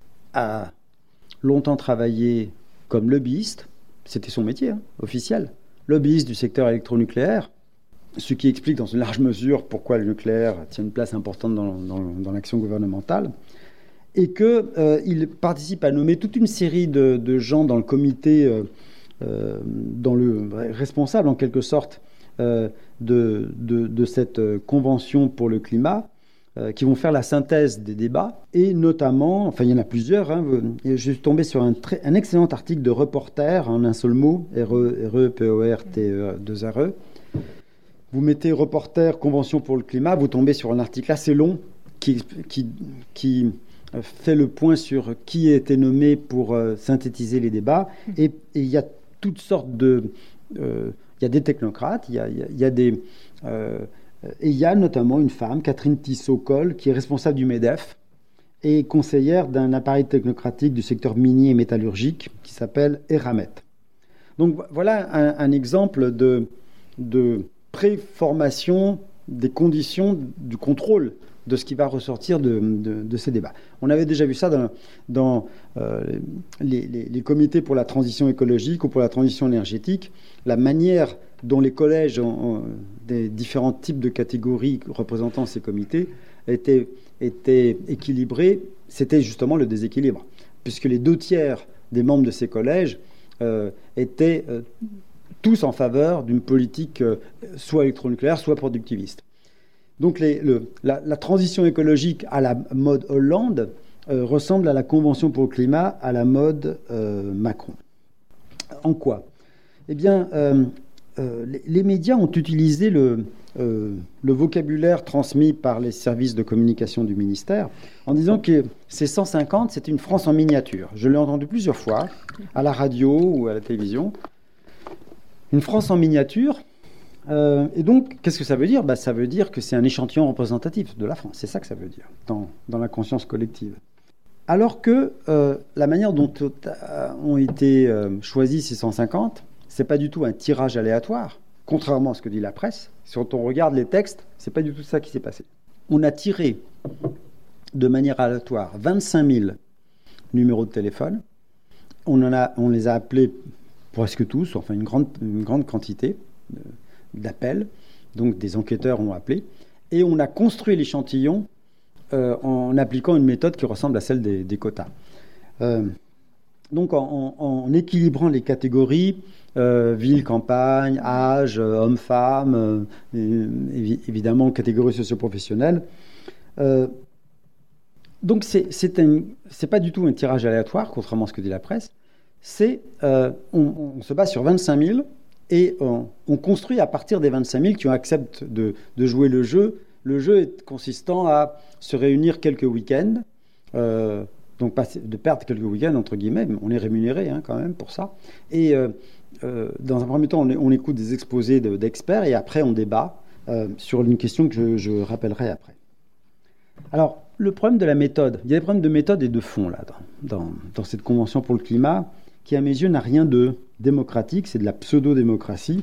a longtemps travaillé comme lobbyiste. C'était son métier, hein, officiel. Lobbyiste du secteur électronucléaire, ce qui explique dans une large mesure pourquoi le nucléaire tient une place importante dans, dans, dans l'action gouvernementale. Et qu'il euh, participe à nommer toute une série de, de gens dans le comité, euh, euh, dans le responsable en quelque sorte euh, de, de, de cette convention pour le climat, euh, qui vont faire la synthèse des débats, et notamment, enfin il y en a plusieurs, hein, je suis tombé sur un, très, un excellent article de Reporter, en un seul mot, R E P O R T E deux R E. Vous mettez Reporter, Convention pour le climat, vous tombez sur un article assez long qui... qui, qui fait le point sur qui a été nommé pour euh, synthétiser les débats. Et il y a toutes sortes de... Il euh, y a des technocrates, il y a, y, a, y a des... Euh, et il y a notamment une femme, Catherine Tissot-Coll, qui est responsable du MEDEF et conseillère d'un appareil technocratique du secteur minier et métallurgique qui s'appelle Eramet. Donc voilà un, un exemple de, de préformation des conditions du contrôle de ce qui va ressortir de, de, de ces débats. On avait déjà vu ça dans, dans euh, les, les, les comités pour la transition écologique ou pour la transition énergétique. La manière dont les collèges ont, ont des différents types de catégories représentant ces comités étaient, étaient équilibrés, c'était justement le déséquilibre, puisque les deux tiers des membres de ces collèges euh, étaient euh, tous en faveur d'une politique euh, soit électronucléaire, soit productiviste. Donc les, le, la, la transition écologique à la mode Hollande euh, ressemble à la Convention pour le climat à la mode euh, Macron. En quoi ? Eh bien, euh, euh, les, les médias ont utilisé le, euh, le vocabulaire transmis par les services de communication du ministère en disant que ces cent cinquante, c'est une France en miniature. Je l'ai entendu plusieurs fois, à la radio ou à la télévision. Une France en miniature. Euh, et donc, qu'est-ce que ça veut dire ? Bah, ça veut dire que c'est un échantillon représentatif de la France. C'est ça que ça veut dire, dans, dans la conscience collective. Alors que euh, la manière dont euh, ont été euh, choisis ces cent cinquante, c'est pas du tout un tirage aléatoire, contrairement à ce que dit la presse. Si on regarde les textes, c'est pas du tout ça qui s'est passé. On a tiré de manière aléatoire vingt-cinq mille numéros de téléphone. On, en a, on les a appelés presque tous, enfin une grande, une grande quantité de, d'appels, donc des enquêteurs ont appelé, et on a construit l'échantillon euh, en appliquant une méthode qui ressemble à celle des, des quotas. Euh, donc en, en, en équilibrant les catégories, euh, ville, campagne, âge, euh, homme-femme, euh, évi- évidemment catégories socio-professionnelles. Euh, donc c'est, c'est, un, c'est pas du tout un tirage aléatoire, contrairement à ce que dit la presse, c'est euh, on, on se base sur vingt-cinq mille. Et on, on construit à partir des vingt-cinq mille qui acceptent de, de jouer le jeu. Le jeu est consistant à se réunir quelques week-ends, euh, donc passer, de perdre quelques week-ends, entre guillemets. On est rémunéré hein, quand même pour ça. Et euh, euh, dans un premier temps, on, on écoute des exposés de, d'experts et après on débat euh, sur une question que je, je rappellerai après. Alors, le problème de la méthode, il y a des problèmes de méthode et de fond là, dans, dans, dans cette convention pour le climat, qui à mes yeux n'a rien de démocratique, c'est de la pseudo-démocratie.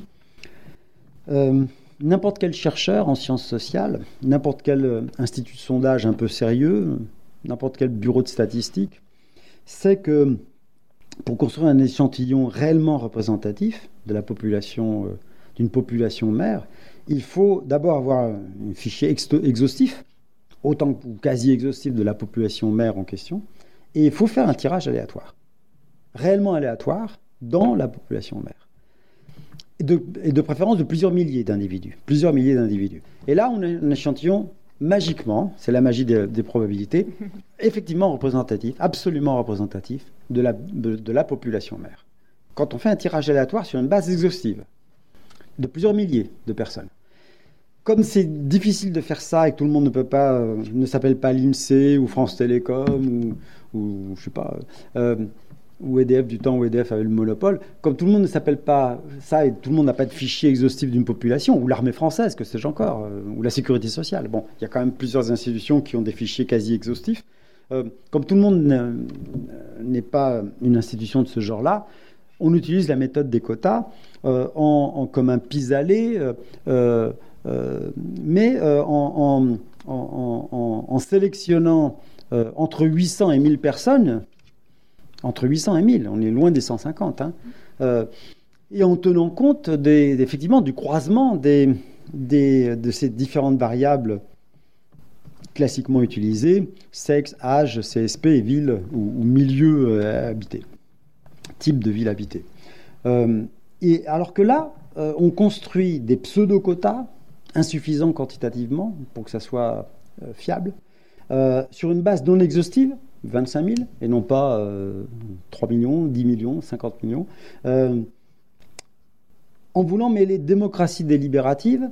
Euh, n'importe quel chercheur en sciences sociales, n'importe quel institut de sondage un peu sérieux, n'importe quel bureau de statistiques, sait que pour construire un échantillon réellement représentatif de la population, euh, d'une population mère, il faut d'abord avoir un fichier exto- exhaustif, autant ou quasi exhaustif de la population mère en question, et il faut faire un tirage aléatoire. Réellement aléatoire dans la population mère. Et de, et de préférence de plusieurs milliers d'individus. Plusieurs milliers d'individus. Et là, on a un échantillon magiquement, c'est la magie des, des probabilités, effectivement représentatif, absolument représentatif de la, de, de la population mère. Quand on fait un tirage aléatoire sur une base exhaustive de plusieurs milliers de personnes. Comme c'est difficile de faire ça et que tout le monde ne peut pas, euh, ne s'appelle pas l'INSEE ou France Télécom ou, ou je sais pas... Euh, ou E D F du temps où E D F avait le monopole, comme tout le monde ne s'appelle pas ça et tout le monde n'a pas de fichier exhaustif d'une population, ou l'armée française, que sais-je encore, euh, ou la sécurité sociale. Bon, il y a quand même plusieurs institutions qui ont des fichiers quasi exhaustifs. Euh, comme tout le monde n'est pas une institution de ce genre-là, on utilise la méthode des quotas euh, en, en, comme un pis-aller, euh, euh, mais euh, en, en, en, en, en sélectionnant euh, entre huit cents et mille personnes, entre huit cents et mille, on est loin des cent cinquante, hein, euh, et en tenant compte des, effectivement du croisement des, des, de ces différentes variables classiquement utilisées, sexe, âge, C S P et ville ou, ou milieu euh, habité, type de ville habitée. Euh, et alors que là, euh, on construit des pseudo-quotas insuffisants quantitativement pour que ça soit euh, fiable, euh, sur une base non exhaustive, vingt-cinq mille, et non pas euh, trois millions, dix millions, cinquante millions, euh, en voulant mêler démocratie délibérative,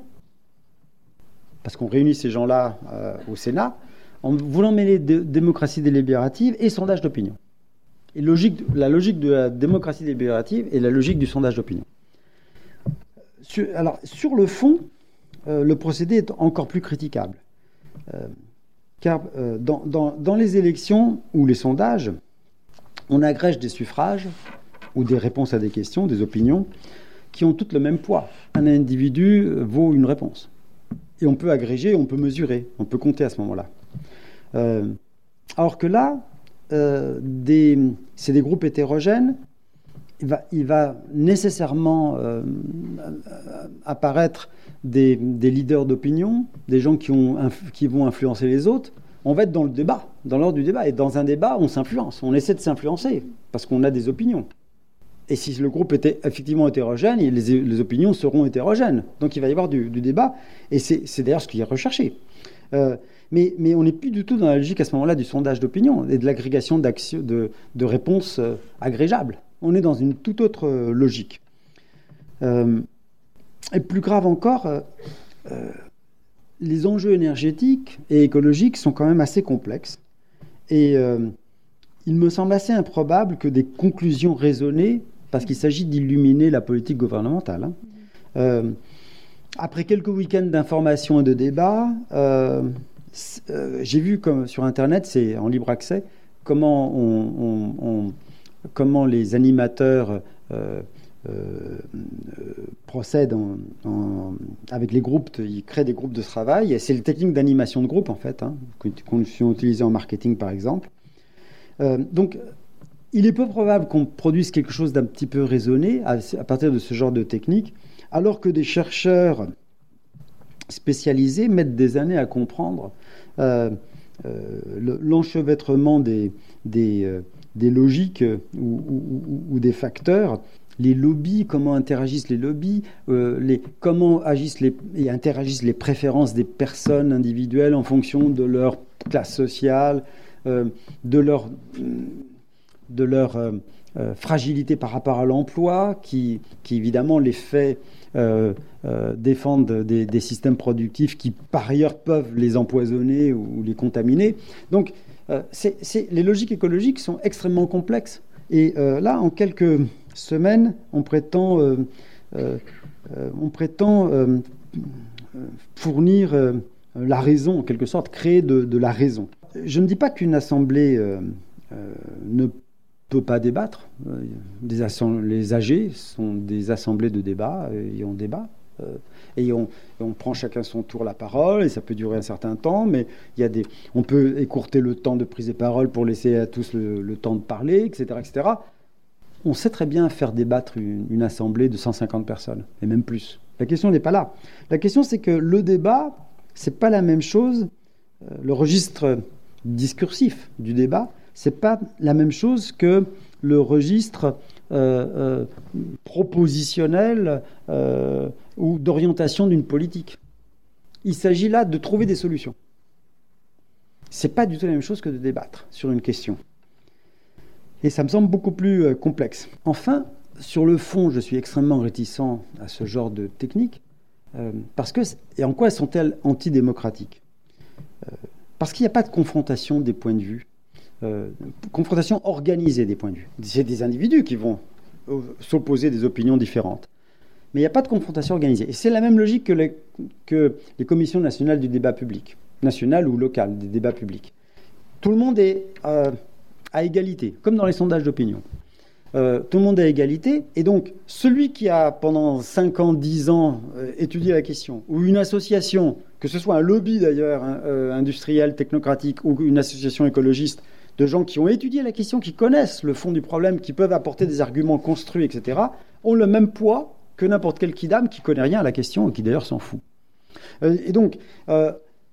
parce qu'on réunit ces gens-là euh, au Sénat, en voulant mêler de, démocratie délibérative et sondage d'opinion. Et logique, la logique de la démocratie délibérative et la logique du sondage d'opinion. Sur, alors, sur le fond, euh, le procédé est encore plus critiquable. Euh, car euh, dans, dans, dans les élections ou les sondages, on agrège des suffrages ou des réponses à des questions, des opinions, qui ont toutes le même poids. Un individu vaut une réponse. Et on peut agréger, on peut mesurer, on peut compter à ce moment-là. Euh, alors que là, euh, des, c'est des groupes hétérogènes. Il va, il va nécessairement euh, apparaître des, des leaders d'opinion, des gens qui, ont, qui vont influencer les autres. On va être dans le débat, dans l'ordre du débat. Et dans un débat, on s'influence, on essaie de s'influencer, parce qu'on a des opinions. Et si le groupe était effectivement hétérogène, les, les opinions seront hétérogènes. Donc il va y avoir du, du débat, et c'est, c'est d'ailleurs ce qui est recherché. Euh, mais, mais on n'est plus du tout dans la logique à ce moment-là du sondage d'opinion et de l'agrégation de, de réponses euh, agrégeables. On est dans une toute autre euh, logique. Euh, et plus grave encore, euh, euh, les enjeux énergétiques et écologiques sont quand même assez complexes. Et euh, il me semble assez improbable que des conclusions raisonnées, parce qu'il s'agit d'illuminer la politique gouvernementale. Hein. Euh, après quelques week-ends d'information et de débat, euh, euh, j'ai vu comme sur Internet, c'est en libre accès, comment, on, on, on, comment les animateurs euh, euh, procèdent en, en, avec les groupes, de, ils créent des groupes de travail. Et c'est les techniques d'animation de groupe, en fait, hein, qu'on sont utilisées en marketing, par exemple. Euh, donc, il est peu probable qu'on produise quelque chose d'un petit peu raisonné à, à partir de ce genre de technique, alors que des chercheurs spécialisés mettent des années à comprendre euh, euh, le, l'enchevêtrement des, des, euh, des logiques ou, ou, ou des facteurs, les lobbies, comment interagissent les lobbies, euh, les, comment agissent les, et interagissent les préférences des personnes individuelles en fonction de leur classe sociale, euh, de leur... de leur euh, euh, fragilité par rapport à l'emploi, qui, qui évidemment les fait euh, euh, défendre des, des systèmes productifs qui par ailleurs peuvent les empoisonner ou, ou les contaminer. Donc euh, c'est, c'est, les logiques écologiques sont extrêmement complexes. Et euh, là, en quelques semaines, on prétend, euh, euh, on prétend euh, fournir euh, la raison, en quelque sorte, créer de, de la raison. Je ne dis pas qu'une assemblée euh, euh, ne peut pas débattre. Des assemb- les A G sont des assemblées de débat, et on débat. Euh, et on, et on prend chacun son tour la parole, et ça peut durer un certain temps, mais il y a des, on peut écourter le temps de prise de parole pour laisser à tous le, le temps de parler, et cetera, et cetera. On sait très bien faire débattre une, une assemblée de cent cinquante personnes, et même plus. La question n'est pas là. La question, c'est que le débat, c'est pas la même chose. Euh, le registre discursif du débat, c'est pas la même chose que le registre euh, euh, propositionnel euh, ou d'orientation d'une politique. Il s'agit là de trouver des solutions. C'est pas du tout la même chose que de débattre sur une question. Et ça me semble beaucoup plus euh, complexe. Enfin, sur le fond, je suis extrêmement réticent à ce genre de technique, euh, parce que, et en quoi sont-elles antidémocratiques ? euh, Parce qu'il n'y a pas de confrontation des points de vue. Euh, confrontation organisée des points de vue. C'est des individus qui vont euh, s'opposer des opinions différentes. Mais il n'y a pas de confrontation organisée. Et c'est la même logique que les, que les commissions nationales du débat public, national ou local, des débats publics. Tout le monde est euh, à égalité, comme dans les sondages d'opinion. euh, tout le monde est à égalité. Et donc, celui qui a, pendant cinq ans, dix ans, euh, étudié la question, ou une association, que ce soit un lobby d'ailleurs, hein, euh, industriel, technocratique, ou une association écologiste, de gens qui ont étudié la question, qui connaissent le fond du problème, qui peuvent apporter des arguments construits, et cetera, ont le même poids que n'importe quel kidam qui connaît rien à la question et qui d'ailleurs s'en fout. Euh, et donc, euh,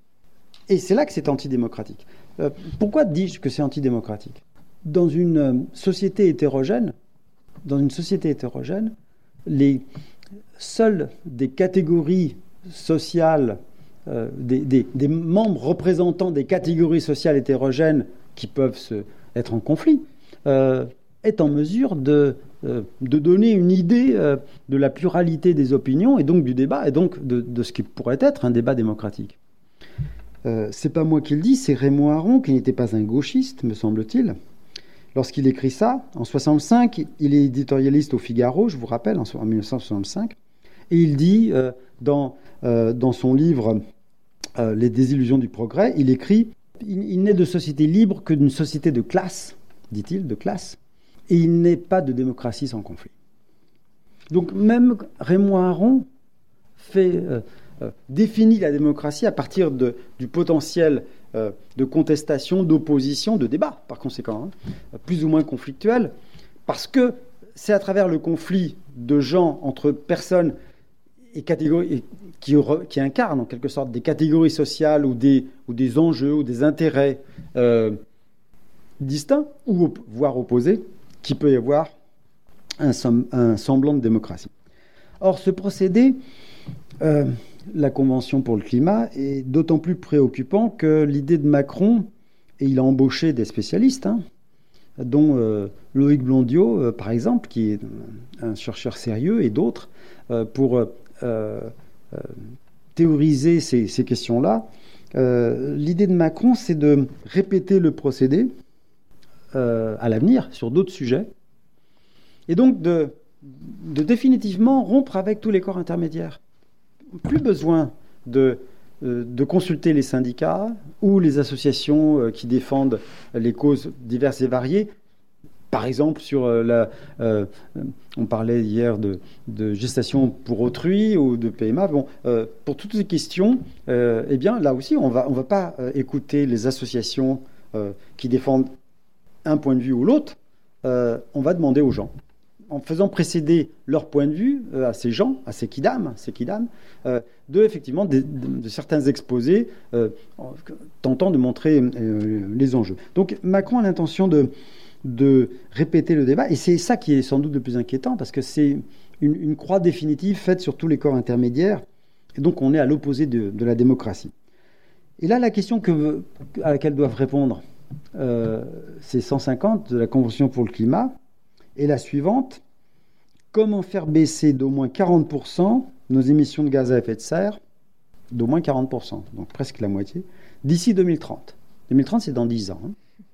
et c'est là que c'est antidémocratique. Euh, pourquoi dis-je que c'est antidémocratique ? Dans une euh, société hétérogène, dans une société hétérogène, les seules des catégories sociales, euh, des, des, des membres représentants des catégories sociales hétérogènes qui peuvent se, être en conflit, euh, est en mesure de, euh, de donner une idée euh, de la pluralité des opinions et donc du débat, et donc de, de ce qui pourrait être un débat démocratique. Euh, c'est pas moi qui le dis, c'est Raymond Aron, qui n'était pas un gauchiste, me semble-t-il. Lorsqu'il écrit ça, en soixante-cinq, il est éditorialiste au Figaro, je vous rappelle, en, en mille neuf cent soixante-cinq, et il dit, euh, dans, euh, dans son livre euh, « Les désillusions du progrès », il écrit « Il n'est de société libre que d'une société de classe, dit-il, de classe, et il n'est pas de démocratie sans conflit. » Donc même Raymond Aron fait, euh, euh, définit la démocratie à partir de, du potentiel euh, de contestation, d'opposition, de débat, par conséquent, hein, plus ou moins conflictuel, parce que c'est à travers le conflit de gens entre personnes et catégories qui, qui incarnent en quelque sorte des catégories sociales ou des, ou des enjeux ou des intérêts euh, distincts ou op- voire opposés, qu'il peut y avoir un, un semblant de démocratie. Or, ce procédé, euh, la Convention pour le climat, est d'autant plus préoccupant que l'idée de Macron, et il a embauché des spécialistes, hein, dont euh, Loïc Blondiot, euh, par exemple, qui est un chercheur sérieux, et d'autres, euh, pour euh, euh, théoriser ces, ces questions-là. Euh, l'idée de Macron, c'est de répéter le procédé euh, à l'avenir sur d'autres sujets, et donc de, de définitivement rompre avec tous les corps intermédiaires. Plus besoin de, de consulter les syndicats ou les associations qui défendent les causes diverses et variées. Par exemple, sur la, euh, on parlait hier de, de gestation pour autrui ou de P M A. Bon, euh, pour toutes ces questions, euh, eh bien, là aussi, on va, on va pas euh, écouter les associations euh, qui défendent un point de vue ou l'autre. Euh, on va demander aux gens, en faisant précéder leur point de vue euh, à ces gens, à ces kidam, ces kidam, euh, de effectivement de, de, de certains exposés euh, en, tentant de montrer euh, les enjeux. Donc Macron a l'intention de de répéter le débat, et c'est ça qui est sans doute le plus inquiétant, parce que c'est une, une croix définitive faite sur tous les corps intermédiaires, et donc on est à l'opposé de, de la démocratie. Et là, la question que, à laquelle doivent répondre euh, ces cent cinquante de la Convention pour le climat est la suivante: comment faire baisser d'au moins quarante pour cent nos émissions de gaz à effet de serre, d'au moins quarante pour cent, donc presque la moitié, d'ici deux mille trente. deux mille trente, c'est dans dix ans, hein.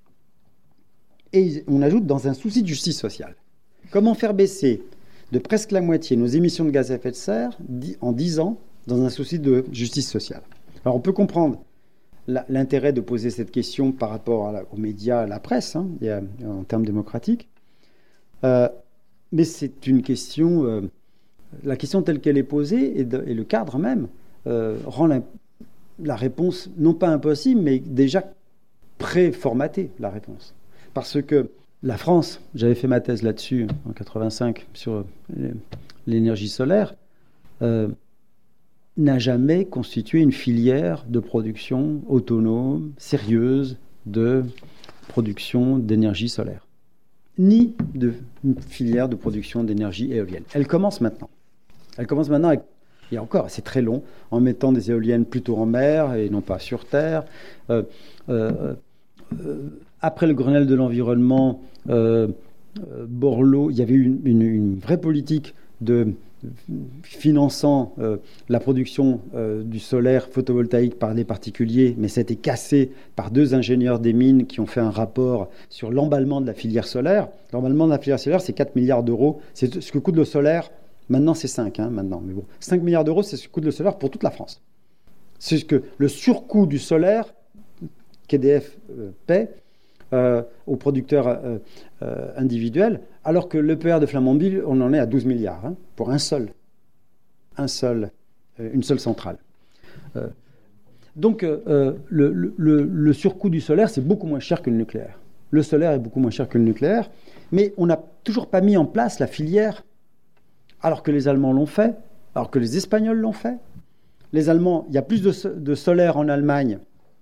Et on ajoute dans un souci de justice sociale. Comment faire baisser de presque la moitié nos émissions de gaz à effet de serre en dix ans dans un souci de justice sociale? Alors on peut comprendre la, l'intérêt de poser cette question par rapport à la, aux médias, à la presse, hein, et à, en termes démocratiques. Euh, mais c'est une question, euh, la question telle qu'elle est posée et, de, et le cadre même euh, rend la, la réponse non pas impossible, mais déjà préformatée, la réponse. Parce que la France, j'avais fait ma thèse là-dessus en quatre-vingt-cinq sur l'énergie solaire, euh, n'a jamais constitué une filière de production autonome, sérieuse, de production d'énergie solaire, ni de une filière de production d'énergie éolienne. Elle commence maintenant. Elle commence maintenant avec, et encore, c'est très long, en mettant des éoliennes plutôt en mer et non pas sur terre. Euh, euh, euh, Après le Grenelle de l'environnement, euh, euh, Borloo, il y avait une, une, une vraie politique de finançant euh, la production euh, du solaire photovoltaïque par des particuliers, mais ça a été cassé par deux ingénieurs des mines qui ont fait un rapport sur l'emballement de la filière solaire. L'emballement de la filière solaire, c'est quatre milliards d'euros. C'est ce que coûte le solaire. Maintenant, c'est cinq, hein, maintenant. Mais bon, cinq milliards d'euros, c'est ce que coûte le solaire pour toute la France. C'est ce que le surcoût du solaire qu'E D F euh, paie euh, aux producteurs euh, euh, individuels, alors que l'E P R de Flamanville, on en est à douze milliards, hein, pour un seul, un seul, euh, une seule centrale. Euh, donc euh, le, le, le surcoût du solaire, c'est beaucoup moins cher que le nucléaire. Le solaire est beaucoup moins cher que le nucléaire, mais on n'a toujours pas mis en place la filière, alors que les Allemands l'ont fait, alors que les Espagnols l'ont fait. Les Allemands, il y a plus de, de solaire en Allemagne,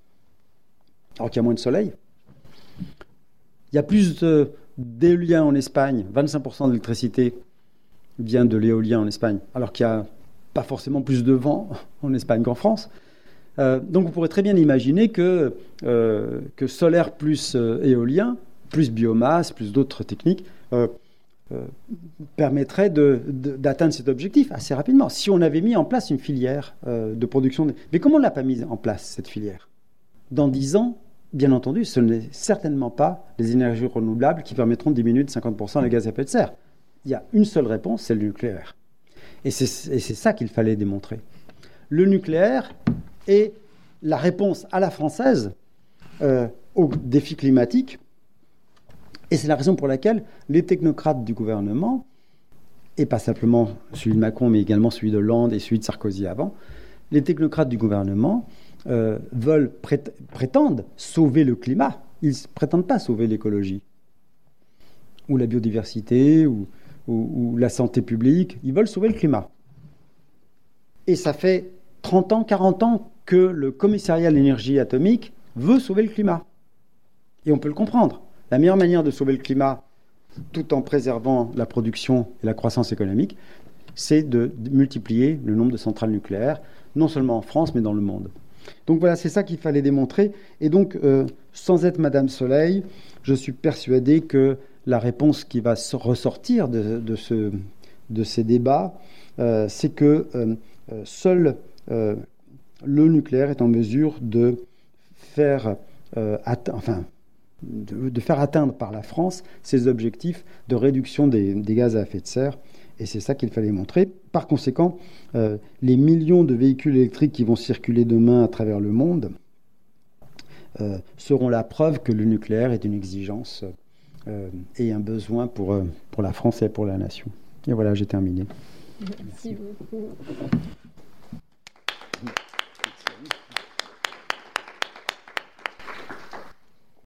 alors qu'il y a moins de soleil. Il y a plus de, d'éolien en Espagne, vingt-cinq pour cent de l'électricité vient de l'éolien en Espagne, alors qu'il n'y a pas forcément plus de vent en Espagne qu'en France. Euh, donc vous pourrez très bien imaginer que, euh, que solaire plus euh, éolien, plus biomasse, plus d'autres techniques, euh, euh, permettrait de, de, d'atteindre cet objectif assez rapidement. Si on avait mis en place une filière euh, de production... De... Mais comment on ne l'a pas mise en place, cette filière? Dans dix ans, bien entendu, ce n'est certainement pas les énergies renouvelables qui permettront de diminuer de cinquante pour cent les gaz à effet de serre. Il y a une seule réponse, c'est le nucléaire. Et c'est, et c'est ça qu'il fallait démontrer. Le nucléaire est la réponse à la française euh, aux défis climatiques. Et c'est la raison pour laquelle les technocrates du gouvernement, et pas simplement celui de Macron, mais également celui de Hollande et celui de Sarkozy avant, les technocrates du gouvernement euh, veulent, prét- prétendent sauver le climat. Ils ne prétendent pas sauver l'écologie, ou la biodiversité, ou, ou, ou la santé publique. Ils veulent sauver le climat. Et ça fait trente ans, quarante ans que le commissariat à l'énergie atomique veut sauver le climat. Et on peut le comprendre. La meilleure manière de sauver le climat, tout en préservant la production et la croissance économique, c'est de multiplier le nombre de centrales nucléaires, non seulement en France, mais dans le monde. Donc voilà, c'est ça qu'il fallait démontrer. Et donc, euh, sans être Madame Soleil, je suis persuadé que la réponse qui va ressortir de, de, ce, de ces débats, euh, c'est que euh, seul euh, le nucléaire est en mesure de faire, euh, atte- enfin, de, de faire atteindre par la France ses objectifs de réduction des, des gaz à effet de serre. Et c'est ça qu'il fallait montrer. Par conséquent, euh, les millions de véhicules électriques qui vont circuler demain à travers le monde euh, seront la preuve que le nucléaire est une exigence euh, et un besoin pour, euh, pour la France et pour la nation. Et voilà, j'ai terminé. Merci beaucoup.